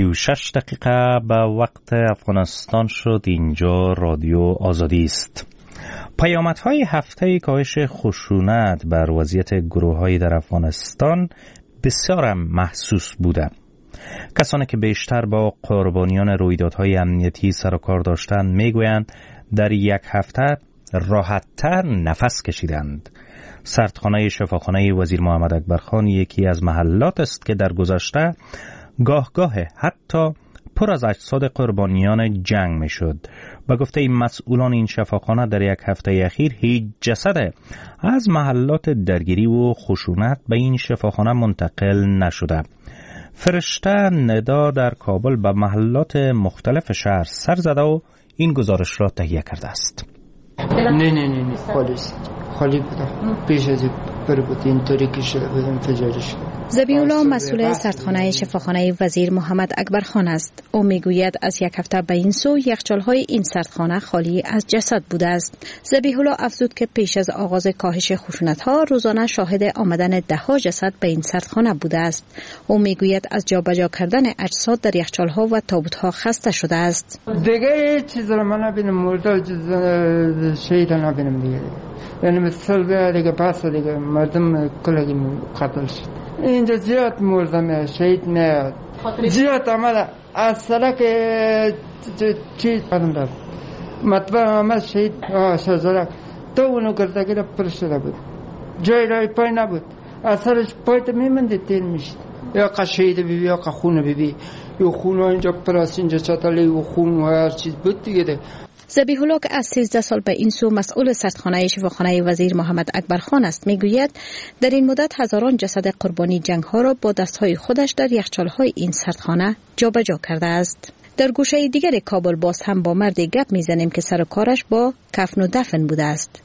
9:36 به وقت افغانستان شد. اینجا رادیو آزادی است. پیامدهای هفته کاهش خشونت بر وضعیت گروه‌های در افغانستان بسیار محسوس بوده. کسانی که بیشتر با قربانیان رویدادهای امنیتی سر و کار داشتند میگویند در یک هفته راحت‌تر نفس کشیدند. سردخانه شفاخانه وزیر محمد اکبرخان یکی از محلات است که در گذشته گاه حتی پر از اجساد قربانیان جنگ می شد. به گفته مسئولان این شفاخانه در یک هفته اخیر هیچ جسد از محلات درگیری و خشونت به این شفاخانه منتقل نشده. فرشته ندا در کابل به محلات مختلف شهر سر زده و این گزارش را تهیه کرده است. نه خالی بوده. پیش از بر بود اینطوری که شده بود انفجاری شد. ذبیح الله مسئول سردخانه شفاخانه وزیر محمد اکبرخان است. او میگوید از یک هفته به این سو یخچال‌های این سردخانه خالی از جسد بوده است. ذبیح الله افزود که پیش از آغاز کاهش خشونت‌ها روزانه شاهد آمدن ده‌ها جسد به این سردخانه بوده است. او میگوید از جابجا کردن اجساد در یخچال‌ها و تابوت‌ها خسته شده است. دیگه چیزی رو من نبینم، مرده شهید نبینم دیگه. یعنی مثل دیگه پس دیگه مردم کلگی قتل شد. اینجا زیاد مردم، شهید نه زیاد آمده از سرک چی قدم داد مطبع آمد شهید شزرک تو اونو گردگی را پر شده بود، جای رای پای نبود، از سرش پای تا میمنده تیر میشد. یا که شهید بیبی یا که خون بیبی، یا خون اینجا پراس اینجا چطالی و خون و هر چیز بود دیگه. ذبیح الله که از 13 سال به این سو مسئول سردخانه شفاخانه وزیر محمد اکبرخان است میگوید در این مدت هزاران جسد قربانی جنگ ها را با دستهای خودش در یخچال‌های این سردخانه جابجا کرده است. در گوشه دیگر کابل باز هم با مردی گپ میزنیم که سر و کارش با کفن و دفن بوده است.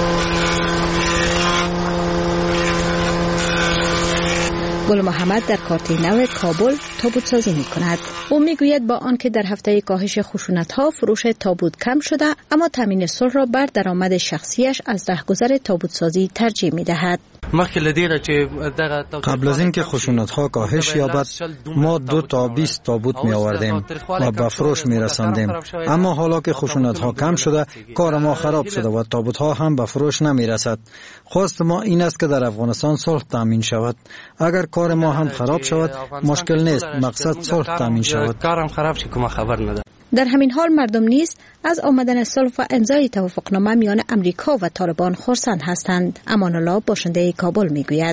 گل محمد در کارت نو کابل تابوت سازی می کند. او می گوید با آنکه در هفته کاهش خشونت ها فروش تابوت کم شده، اما تامین صلح را بر درآمد شخصیش از رهگذر تابوت سازی ترجیح می دهد. قبل از اینکه خشونت ها کاهش یابد، ما 2 تا 20 تابوت می آوردیم و به فروش می رساندیم. اما حالا که خشونت ها کم شده، کار ما خراب شده و تابوت ها هم به فروش نمی رسد. خواست ما این است که در افغانستان صلح تامین شود. اگر کار ما هم خراب شود مشکل نیست، مقصد صلح تامین شود. در همین حال مردم نیز از آمدن صلح و امضای توافقنامه میان امریکا و طالبان خرسند هستند. امان الله باشنده کابل میگوید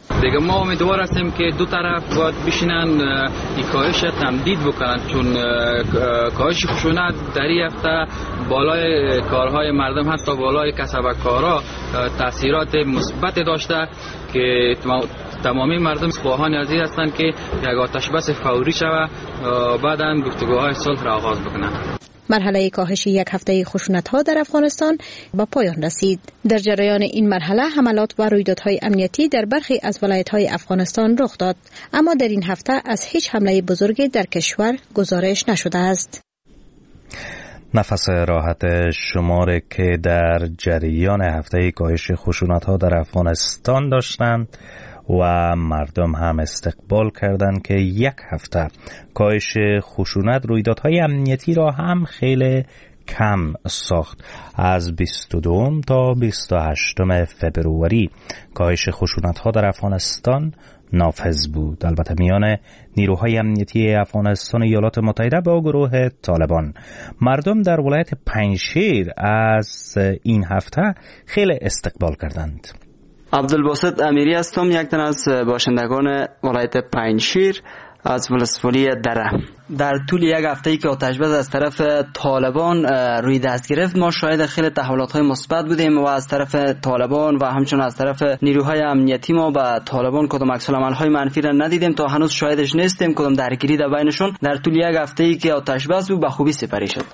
دیگه ما امیدوار هستیم که دو طرف باید بشینن این کاهش تمدید بکنن، چون کاهش خشونت در این هفته بالای کارهای مردم حتی بالای کسبکارا تاثیرات مثبت داشته که تمامی مردم خواهان از این هستند که یک آتش بس فوری شود بعداً گفتگوهای صلح را آغاز بکنند. مرحله کاهش یک هفته خشونت‌ها در افغانستان به پایان رسید. در جریان این مرحله حملات و رویدادهای امنیتی در برخی از ولایت‌های افغانستان رخ داد، اما در این هفته از هیچ حمله بزرگی در کشور گزارش نشده است. نفس راحت شماره که در جریان هفته کاهش خشونت‌ها در افغانستان داشتند و مردم هم استقبال کردند که یک هفته کاهش خشونت رویدادهای امنیتی را هم خیلی کم ساخت. از 22 تا 28 فبروری کاهش خشونت‌ها در افغانستان نافذ بود. البته میان نیروهای امنیتی افغانستان ایالات متحده با گروه طالبان. مردم در ولایت پنجشیر از این هفته خیلی استقبال کردند. عبدالباسط امیری هستم، یک تن از باشندگان ولایت پنجشیر از ولسوالی دره. در طول یک هفته‌ای که آتش‌بس از طرف طالبان روی دست گرفت، ما شاهد خیلی تحولات‌های مثبت بودیم و از طرف طالبان و همچنین از طرف نیروهای امنیتی ما به طالبان کدام عکس‌العمل‌های منفی را ندیدیم. تا هنوز شاهدش نیستیم کدام درگیری در بینشون در طول یک هفته‌ای که آتش‌بس بود به خوبی سپری شد.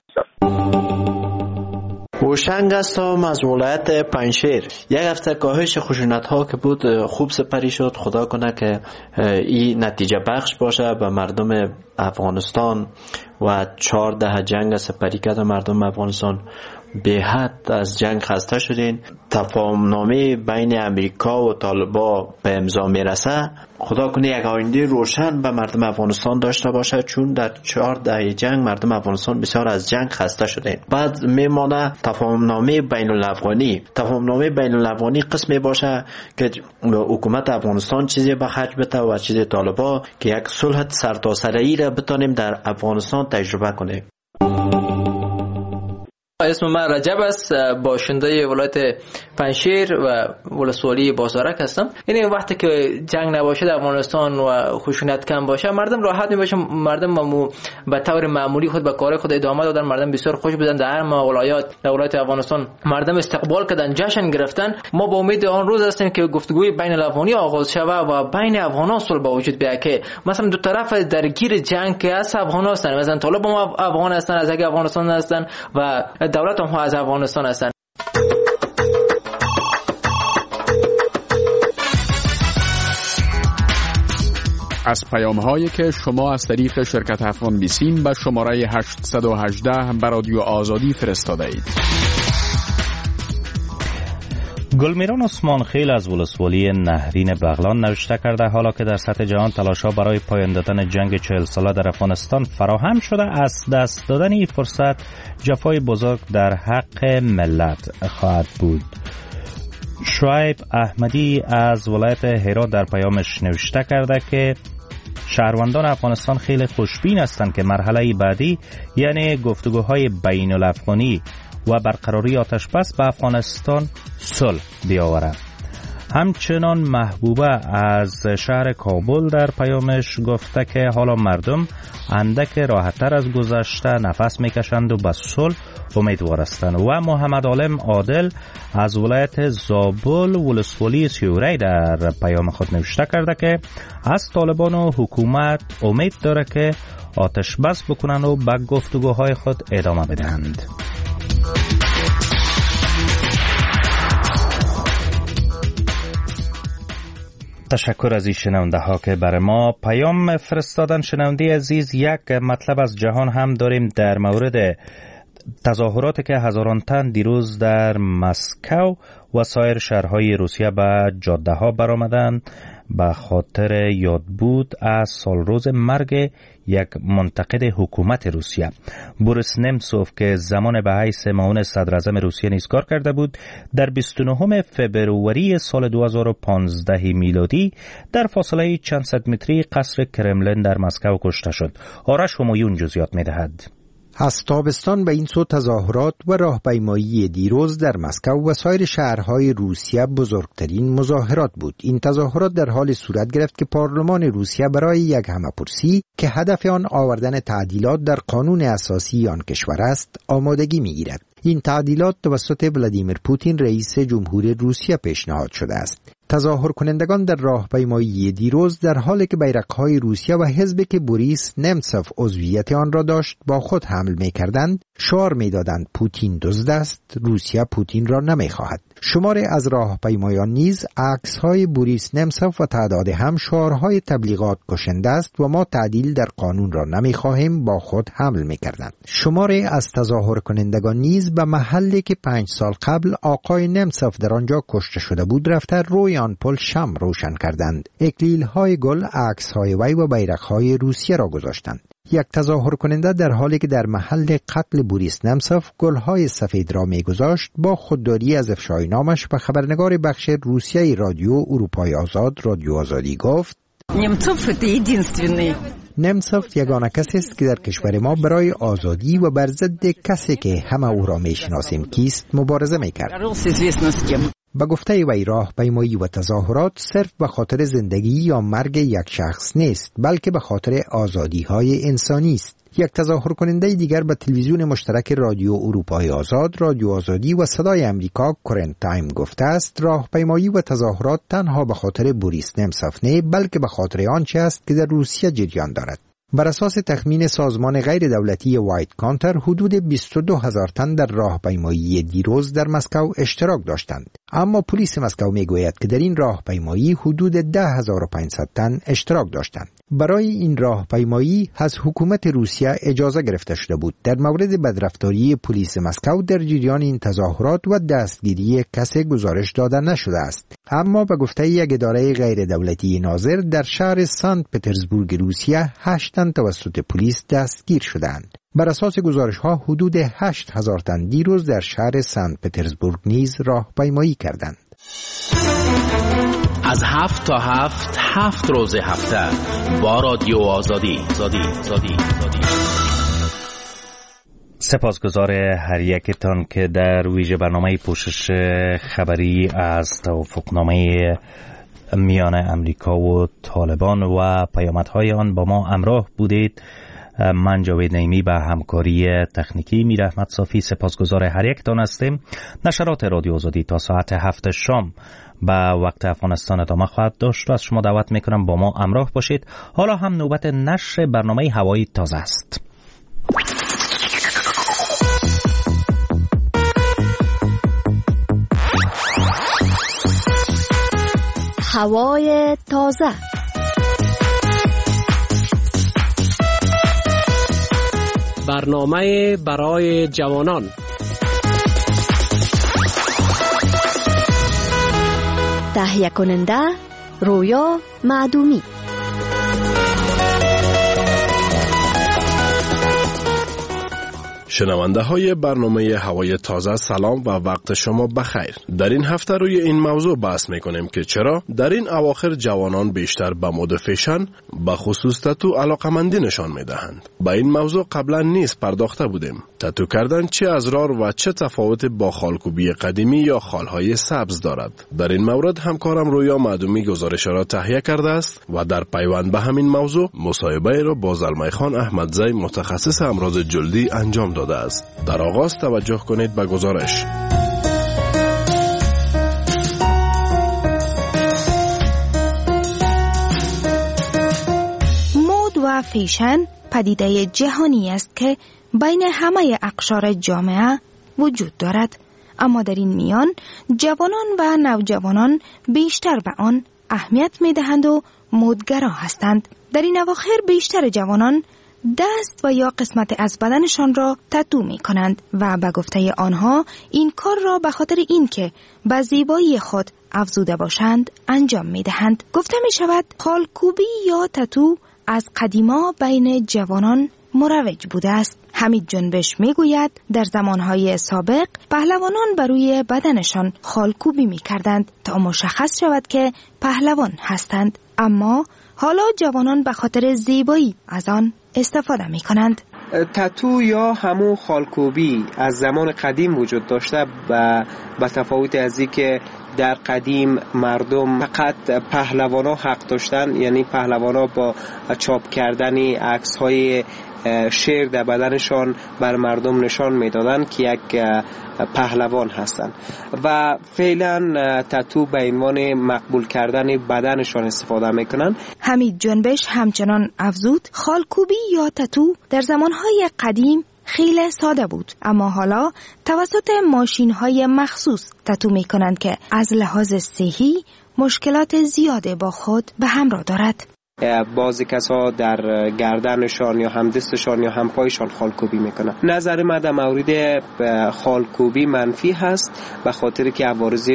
هوشنگ هستم از ولایت پنجشیر. یک هفته کاهش خشونت ها که بود خوب سپری شد. خدا کنه که این نتیجه بخش باشه به مردم افغانستان و 14 جنگ سپری کرده مردم افغانستان. به حد از جنگ خسته شدین. تفاهمنامه بین امریکا و طالبان به امضا میرسه. خدا کنه یک آینده روشن به مردم افغانستان داشته باشه، چون در 14 جنگ مردم افغانستان بسیار از جنگ خسته شده. بعد میمانه تفاهمنامه بین الافغانی. تفاهمنامه بین الافغانی قسمی باشه که حکومت افغانستان چیزی به خرج بده و چیزی طالبان، که یک صلح سرتاسری را بتونیم در افغانستان تجربه کنیم. اسم من رجب است، باشنده ولایت پنجشیر و ولسوالی بازارک هستم. یعنی وقتی که جنگ نباشه در افغانستان و خشونت کم باشه، مردم راحت میباشه. مردم به طور معمولی خود به کار خود ادامه دادن. مردم بسیار خوش بودن. در هر ولایات در ولایت افغانستان مردم استقبال کردن، جشن گرفتن. ما با امید آن روز هستیم که گفتگوی بین الافغانی آغاز شود و بین افغانان صلح به وجود بیاید، که مثلا دو طرف درگیر جنگ که از افغان هستن، مثلا طالبان افغان هستن، از افغانستان هستن و دولت هم از افغانستان هستند. از پیام‌هایی که شما از طریق شرکت افغان بیسیم به شماره 818 به رادیو آزادی فرستاده اید. گلمیران عثمان خیل از ولسوالی نهرین بغلان نوشته کرده حالا که در سطح جهان تلاش‌ها برای پایان دادن جنگ 40 ساله در افغانستان فراهم شده، از دست دادن این فرصت جفای بزرگ در حق ملت خواهد بود. شعیب احمدی از ولایت هرات در پیامش نوشته کرده که شهروندان افغانستان خیلی خوشبین هستند که مرحله بعدی یعنی گفتگوهای بین الافغانی و برقراری آتش بس به افغانستان صلح بیاورد. همچنان محبوبه از شهر کابل در پیامش گفته که حالا مردم اندک راحت‌تر از گذشته نفس میکشند و به صلح امیدوار هستند. و محمد عالم عادل از ولایت زابل ولسوالی سیوری در پیام خود نوشته کرده که از طالبان و حکومت امید داره که آتش بس بکنند و به گفتگوهای خود ادامه بدهند. تشکر از این شنونده ها که برای ما پیام فرستادن. شنونده عزیز، یک مطلب از جهان هم داریم در مورد تظاهراتی که هزاران تن دیروز در مسکو و سایر شهرهای روسیه به جاده ها برآمدند به خاطر یادبود از سالروز مرگ یک منتقد حکومت روسیه. بوریس نمسوف که زمان به حیث معاون صدر اعظم روسیه نیز کار کرده بود، در 29 فبروری سال 2015 میلادی در فاصله چند صد متری قصر کرملین در مسکو کشته شد. آرش همایون جزئیات می‌دهد. از تابستان به این سو تظاهرات و راهپیمایی دیروز در مسکو و سایر شهرهای روسیه بزرگترین مظاهرات بود. این تظاهرات در حال صورت گرفت که پارلمان روسیه برای یک همه‌پرسی که هدف آن آوردن تعدیلات در قانون اساسی آن کشور است، آمادگی می‌گیرد. این تعدیلات توسط ولادیمیر پوتین رئیس جمهوری روسیه پیشنهاد شده است. تظاهر کنندگان در راهپیمایی دیروز در حالی که بیرق‌های روسیه و حزبی که بوریس نمتسوف عضویت آن را داشت با خود حمل می‌کردند، شعار می‌دادند پوتین دزد است، روسیه پوتین را نمی‌خواهد. شماری از راهپیمایان نیز عکس‌های بوریس نمتسوف و تعداد هم شعارهای تبلیغات کشنده است و ما تعدیل در قانون را نمی‌خواهیم با خود حمل می‌کردند. شماری از تظاهر کنندگان نیز به محلی که 5 سال قبل آقای نمتسوف در آنجا کشته شده بود رفته روی آن پل شمع روشن کردند. اکلیل‌های گل عکس‌های وی و بیرق‌های روسیه را گذاشتند. یک تظاهر کننده در حالی که در محل قتل بوریس نمتسوف گل‌های سفید را می‌گذاشت با خودداری از افشای نامش به خبرنگار بخش روسیه رادیو اروپای آزاد رادیو آزادی گفت: نمتسوف یگانه کسی است که در کشور ما برای آزادی و بر ضد کسی که همه او را می‌شناسیم کیست مبارزه می‌کرد. به گفته وی راهپیمایی و تظاهرات صرف به خاطر زندگی یا مرگ یک شخص نیست، بلکه به خاطر آزادی‌های انسانی است. یک تظاهر کننده دیگر به تلویزیون مشترک رادیو اروپای آزاد رادیو آزادی و صدای امریکا کرنت تایم گفته است راهپیمایی و تظاهرات تنها به خاطر بوریس نمتسوف نه، بلکه به خاطر آنچه است که در روسیه جریان دارد. بر اساس تخمین سازمان غیر دولتی وایت کانتر حدود 22,000 تن در راهپیمایی دیروز در مسکو اشتراک داشتند، اما پلیس مسکو میگوید که در این راهپیمایی حدود 10,500 تن اشتراک داشتند. برای این راهپیمایی از حکومت روسیه اجازه گرفته شده بود. در مورد بدرفتاری پلیس مسکو در جریان این تظاهرات و دستگیری کسی گزارش داده نشده است، اما به گفته یک اداره غیر دولتی ناظر در شهر سنت پترزبورگ روسیه 8 تن توسط پلیس دستگیر شدند. بر اساس گزارش‌ها حدود 8,000 تن دیروز در شهر سنت پترزبورگ نیز راهپیمایی کردند. از 7 تا 7 روز هفته با رادیو آزادی. سپاسگزار هر یکتان که در ویژه برنامه پوشش خبری از توافقنامه میان امریکا و طالبان و پیامدهای آن با ما همراه بودید. من جاوید نعیمی به همکاری تکنیکی میر احمد صافی سپاسگزار هر یکتان هستیم. نشرات رادیو آزادی تا ساعت 7 شام به وقت افغانستان ادامه خواهد داشت و از شما دعوت میکنم با ما همراه باشید. حالا هم نوبت نشر برنامه هوایی تازه است. هوای تازه. برنامه برای جوانان. تهیه کننده رویا معدومی. شنونده های برنامه هوای تازه سلام و وقت شما بخیر. در این هفته روی این موضوع بحث میکنیم که چرا در این اواخر جوانان بیشتر به مد فیشن به خصوص تتو علاقمندی نشان میدهند. به این موضوع قبلا نیز پرداخته بودیم. تتو کردن چه اسرار و چه تفاوت با خالکوبی قدیمی یا خالهای سبز دارد. در این مورد همکارم رویا معدومی گزارش را تهیه کرده است و در پیوند به همین موضوع مصاحبه را با زلمه خان احمدزی متخصص امراض جلدی انجام داده است. در آغاز توجه کنید به گزارش. مد و فیشن پدیده جهانی است که بین همه اقشار جامعه وجود دارد، اما در این میان جوانان و نوجوانان بیشتر به آن اهمیت می‌دهند و مدگرا هستند. در این اواخر بیشتر جوانان دست و یا قسمت از بدنشان را تتو می کنند و به گفته آنها این کار را به خاطر اینکه به زیبایی خود افزوده باشند انجام می دهند. گفته می شود خالکوبی یا تتو از قدیما بین جوانان مروج بوده است. حمید جنبش می گوید در زمانهای سابق پهلوانان بر روی بدنشان خالکوبی می کردند تا مشخص شود که پهلوان هستند، اما حالا جوانان به خاطر زیبایی از آن استفاده می کنند. تتو یا همون خالکوبی از زمان قدیم وجود داشته و به تفاوت از این که در قدیم مردم فقط پهلوانا حق داشتن، یعنی پهلوانا با چاپ کردن عکس های شیر در بدنشان بر مردم نشان میدادن که یک پهلوان هستند و فعلا تتو به عنوان مقبول کردن بدنشان استفاده میکنن. حمید جنبش همچنان افزود خالکوبی یا تتو در زمانهای قدیم خیلی ساده بود، اما حالا توسط ماشین‌های مخصوص تتو میکنند که از لحاظ صحی مشکلات زیاده با خود به همراه دارد. بعضی کسا در گردنشان یا هم دستشان یا هم پایشان خالکوبی میکنن. نظر من در مورد خالکوبی منفی هست به خاطر که عوارض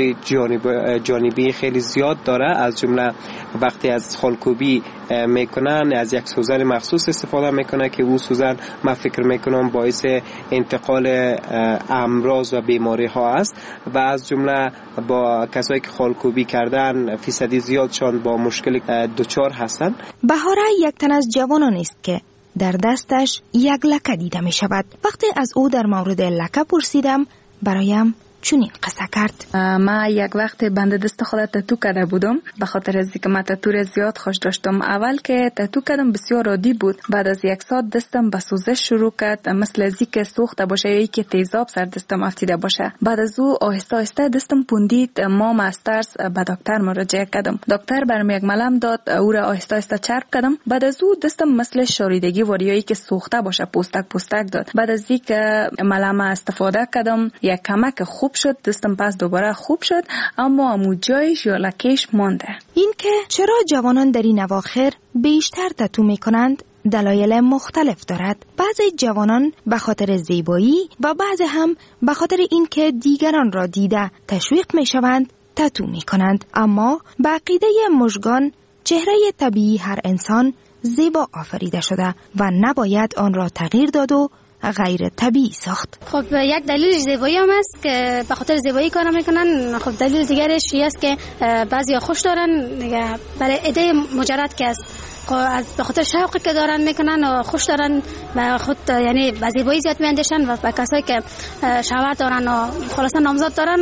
جانبی خیلی زیاد داره. از جمله وقتی از خالکوبی میکنن از یک سوزن مخصوص استفاده میکنه که او سوزن من فکر میکنم باعث انتقال امراض و بیماری ها است و از جمله با کسایی که خالکوبی کردن فیصدی زیادشان با مشکل دچار هستن. بهاره یک تن از جوانان است که در دستش یک لکه دیده می شود. وقتی از او در مورد لکه پرسیدم برایم چنین قصه کرد. ما یک وقت بند دست خود تتو کرده بودم به خاطر از اینکه من تتو را زیاد خوش داشتم. اول که تتو کردم بسیار عادی بود، بعد از یک ساعت دستم به سوزش شروع کرد، مثل از اینکه سوخته باشه یا اینکه تیزاب سر دستم افتیده باشه. بعد از او آهسته آهسته دستم پوندید. ما از ترس به دکتر مراجعه کردم. دکتر برام یک ملم داد، او را آهسته آهسته چرب کردم. بعد از او دستم مثل شاریدگی وریایی که سوخته باشه پوستک داد. بعد از اینکه ملم استفاده کردم یک کمک خوب شد، دستم پس دوباره خوب شد، اما امو جایش یا لکهش مانده. این که چرا جوانان در این اواخر بیشتر تتو میکنند دلایل مختلف دارد. بعضی جوانان به خاطر زیبایی و بعضی هم به خاطر این که دیگران را دیده تشویق میشوند تتو میکنند. اما به عقیده مژگان چهره طبیعی هر انسان زیبا آفریده شده و نباید آن را تغییر داد و غیر طبیعی ساخت. خب یک دلیل زیبایی هم است که به خاطر زیبایی کار میکنن. خب دلیل دیگرش این است که بعضیا خوش دارن دیگه، برای ایده مجرد که است به خاطر شوقی که دارن میکنن و خوش دارن و خود یعنی به زیبایی زیاد میاندیشن و به کسایی که شوهر دارن و خلاصا نامزد دارن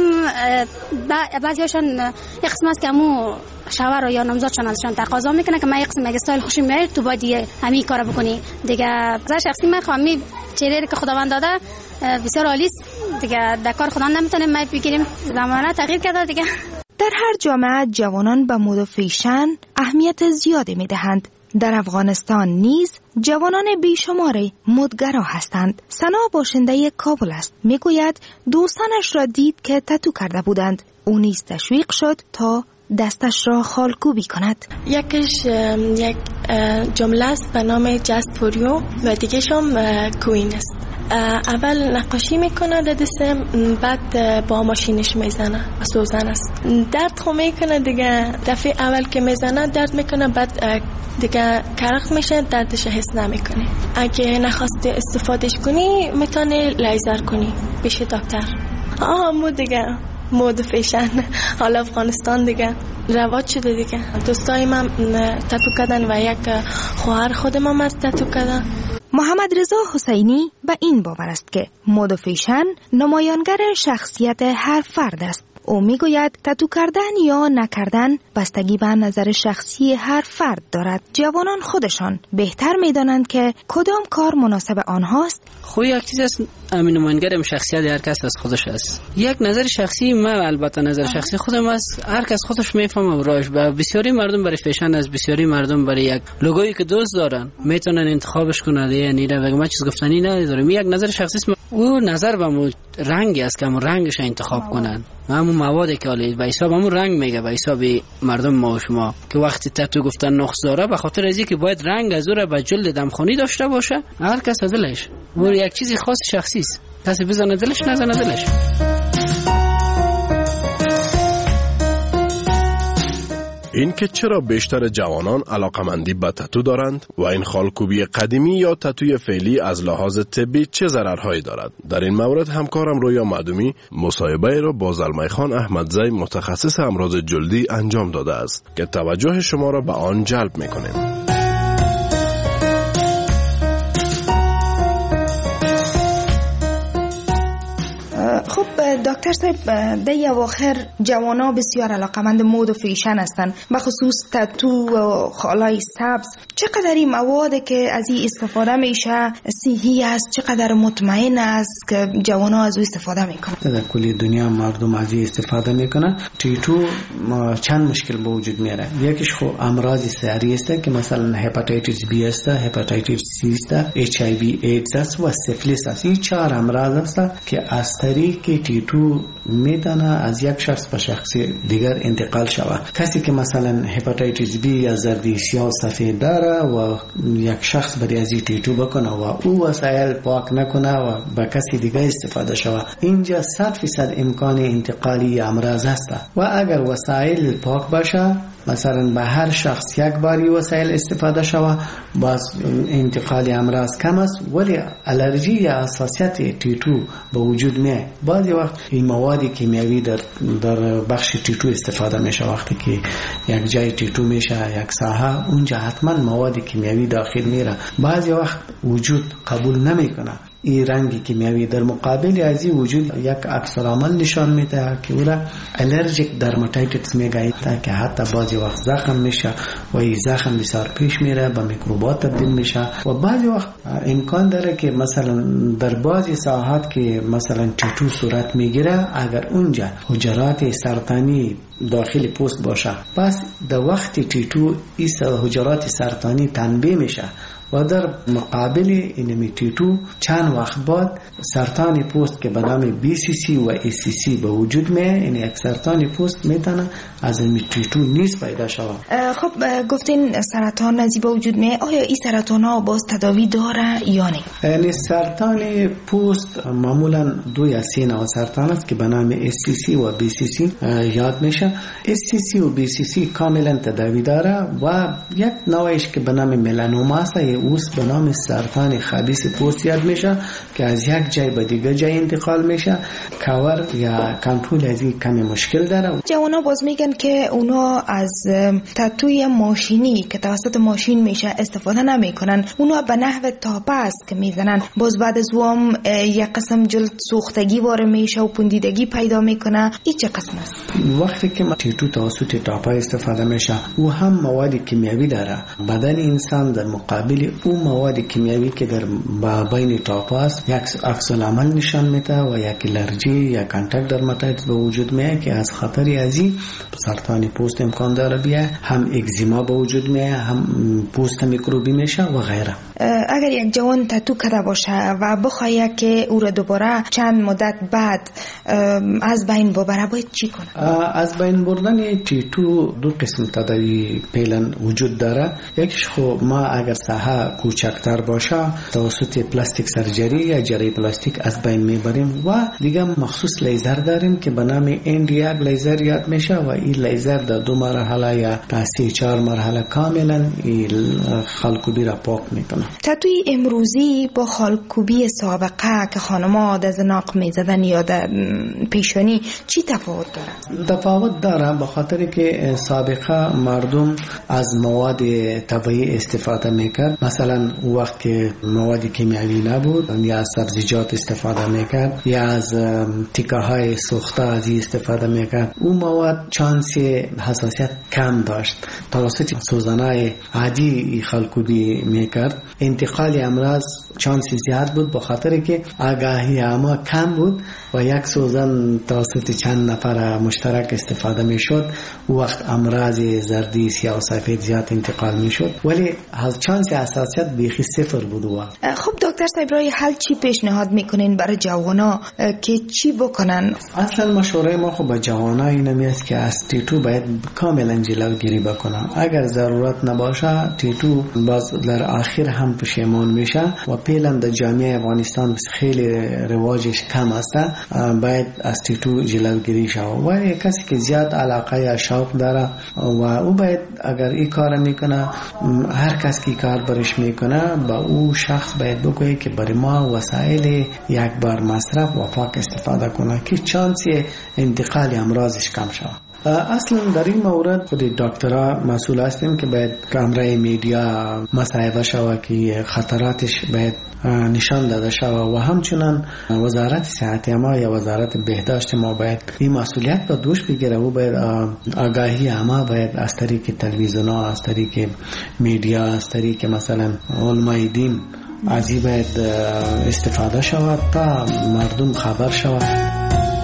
بعضیاشون یک قسم است که همو شوهر یا نامزدشون ازشون تقاضا میکنه که من یک قسم استایل خوشی میاد تو باید همین کارو بکنی دیگه. از شخصی من خواهم چهره که خداوند داده بسیار عالی است دیگه، در کار خدا نمیتونیم ما بگیریم، زمانه تغییر کرده دیگه. در هر جامعه جوانان به مد و فیشن اهمیت زیادی میدهند. در افغانستان نیز جوانان بیشمار مدگرا هستند. سنا باشنده کابل است. میگوید دوستانش را دید که تتو کرده بودند. او نیز تشویق شد تا دستش را خالکوبی کند. یکیش یک جمله است به نام جست فوریو و دیگه‌ش هم کوین است. اول نقاشی میکنه در دستم، بعد با ماشینش میزنه، سوزن است. درد خو میکنه دیگه، دفعه اول که میزنه درد میکنه، بعد دیگه کرخ میشه، دردش حس نمیکنی. اگه نخواستی استفادهش کنی میتونی لیزر کنی پیش دکتر. مو دیگه مود فیشن حالا افغانستان دیگه رواج شده دیگه. دوستای من تتو کردن و یک خواهر خودم هم از تتو کردن. محمد رضا حسینی به این باور است که مد و فیشن نمایانگر شخصیت هر فرد است. او میگوید تتو کردن یا نکردن بستگی به نظر شخصی هر فرد دارد. جوانان خودشان بهتر میدانند که کدام کار مناسب آنهاست. خو یک چیز است، امین نمایانگر شخصیت هر کس از خودش است. یک نظر شخصی من، البته نظر شخصی خودم است، هر کس خودش میفهمه راهش. و بسیاری مردم برای فیشن است، بسیاری مردم برای یک لوگویی که دوست دارن میتونن انتخابش کنن. یعنی را بگم چیز گفتنی ندارم، یک نظر شخصی است. او نظر به رنگی است که همون رنگش انتخاب کنن، همون موادی که حالی به حساب همون رنگ میگه، به حساب مردم ما و شما که وقتی تتو گفتن نقص داره به خاطر از اینکه باید رنگ از او را به جلد دمخونی داشته باشه. هر کس دلش و یک چیزی خاص شخصی است، کسی بزنه دلش نزنه دلش. این که چرا بیشتر جوانان علاقمندی به تتو دارند و این خالکوبی قدیمی یا تتوی فعلی از لحاظ طبی چه ضررهایی دارد؟ در این مورد همکارم رویا معدومی مصاحبه را با زلمه خان احمدزی متخصص امراض جلدی انجام داده است که توجه شما را به آن جلب می‌کنیم. خب دکتر صاحب، در اواخر جوانا بسیار علاقمند مد و فیشن هستند، بخصوص تتو و خالای سبز. چقدر این مواد که از این استفاده میشه صحی است، چقدر مطمئن است که جوانا از او استفاده میکنن؟ در کل دنیا مردم از این استفاده میکنن. تیتو چند مشکل به وجود میاره. یکیش خو امراض ساری است که مثلا هپاتیتیس بی است، هپاتیتیس سی است، اچ آی وی ایدز است و سفلیس است. این 4 امراض است که از طریق تیتو میتونه از یک شخص به شخص دیگر انتقال شود. کسی که مثلا هپاتیتیس بی یا زردی سیاه و سفید داره و یک شخص برای از تیتو بکنه و او وسایل پاک نکنه و به کسی دیگر استفاده شود، اینجا 100% امکان انتقالی امراض است. و اگر وسایل پاک باشه، مثلا به هر شخص یک باری وسایل استفاده شود، باز انتقال امراض کم است. ولی الرژی یا حساسیت تیتو به وجود میاد. بعضی وقت این مواد کیمیایی در بخش تیتو استفاده میشه. وقتی که یک جای تیتو میشه، یک ساحه، اونجا حتما مواد کیمیایی داخل میره. بعضی وقت وجود قبول نمیکنه این رنگ کیمیایی. در مقابل از این وجود یک عکس‌العمل نشان میده که اولا الرژیک درماتایتیس میگه که حتی بعضی وقت زخم میشه و این زخم بسیار پیش میره، به میکروبات تبدیل میشه. و بعضی وقت امکان داره که مثلا در بعضی ساحات که مثلا تیتو صورت میگیره، اگر اونجا حجرات سرطانی داخل پوست باشه، پس در وقت تیتو این حجرات سرطانی تنبیه میشه و در مقابل این تیتو چند وقت بعد سرطان پوست که به نام BCC و ACC به وجود میاد. این یک سرطان پوست میتونه از این تیتو نیز پیدا شود. خب گفتین سرطان از به وجود میاد، آیا این سرطان ها باز تداوی داره یا نه؟ یعنی سرطان پوست معمولا 2 یا 3 نوع سرطان است که به نام SCC و BCC یاد میشه. SCC و BCC کاملا تداوی داره و یک نوعش که به نام ملانوما است، اوس به نام سرطان خبیث پوست یاد میشه که از یک جای به دیگه جای انتقال میشه. کاور یا کنترل از این کمی مشکل داره. جوانا باز میگن که اونا از تتوی ماشینی که توسط ماشین میشه استفاده نمیکنن، اونا به نحو تاپه است که میزنن. باز بعد از اون یک قسم جلد سوختگی وارد میشه و پوندیدگی پیدا میکنه. این چه قسم است؟ وقتی که تیتو توسط تاپه استفاده میشه، او هم مواد کیمیایی داره. بدن انسان در مقابل اون مواد کیمیایی که در بین تاپه است یک عکس‌العمل نشان میده و یک الرژی یا کانتاکت درماتایتیس به وجود میاد که از خطر ازی سرطان پوست امکان داره بیاد، هم اگزیما به وجود میاد، هم پوست میکروبی میشه و غیره. اگر یک جوان تتو کرده باشه و بخواد که او را دوباره چند مدت بعد از بین ببره، باید چی کنه؟ از بین بردن تیتو 2 قسم تداوی فعلا وجود داره. یکیش خو ما اگر ساحه کوچکتر باشه توسط پلاستیک سرجری یا جراحی پلاستیک از بین میبریم و دیگه مخصوص لیزر داریم که به نام اندیاگ لیزر یاد میشه و این لیزر در 2 مرحله یا 3-4 مرحله کاملا خالکوبی را پاک میکنه. تتوی امروزی با خالکوبی سابقه که خانم‌ها در زناق میزدن یا در پیشانی چی تفاوت داره؟ تفاوت داره به خاطر که سابقه مردم از مواد طبیعی استفاده میکرد. مثلا وقت که مواد کیمیایی نبود یا از سبزیجات استفاده میکرد یا از تیکه های سوخته از استفاده میکرد. اون مواد چانس حساسیت کم داشت. توسط سوزنای عادی خالکوبی میکرد. انتقال امراض چانس زیاد بود به خاطر که آگاهی اما کم بود و یک سوزن توسط چند نفر مشترک استفاده میشد. وقت امراض زردی سیاه و سفید زیاد انتقال میشد، ولی چانس حساسیت بیخی 0 بود. خب دکتر صاحب، رای حل چی پیشنهاد میکنین برای جوانا که چی بکنن؟ اصلا مشوره ما خب به جوانا این است که از تیتو باید کاملا جلوگیری بکنن. اگر ضرورت نباشه تیتو باز در آخر هم پشیمان میشه و فعلا در جامعه افغانستان خیلی رواجش کم است. باید از تیتو جلوگیری شود و کسی که زیاد علاقه یا شوق داره و او باید اگر این کار میکنه، هر کس که کار برش میکنه با او شخص باید بگویه که برای ما وسایل یک بار مصرف و پاک استفاده کنه که چانس انتقال امراضش کم شود. اصلا در این مورد خود دکترها مسئول هستیم که باید کامرای میدیا مصاحبه شود که خطراتش باید نشان داده شود و همچنان وزارت صحت ما یا وزارت بهداشت ما باید این مسئولیت به دوش بگیره و باید آگاهی ما باید از طریق تلویزیون ها، از طریق میدیا، از طریق مثلا علمای دین از این باید استفاده شود تا مردم خبر شود.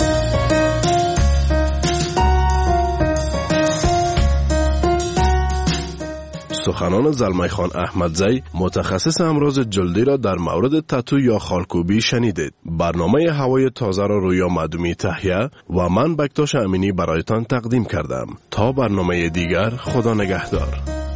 سخنان زلمه خان احمدزی متخصص امراض جلدی را در مورد تتو یا خالکوبی شنیدید. برنامه هوای تازه را رویا مدومی تهیه و من بکتاش امینی برایتان تقدیم کردم. تا برنامه دیگر، خدا نگهدار.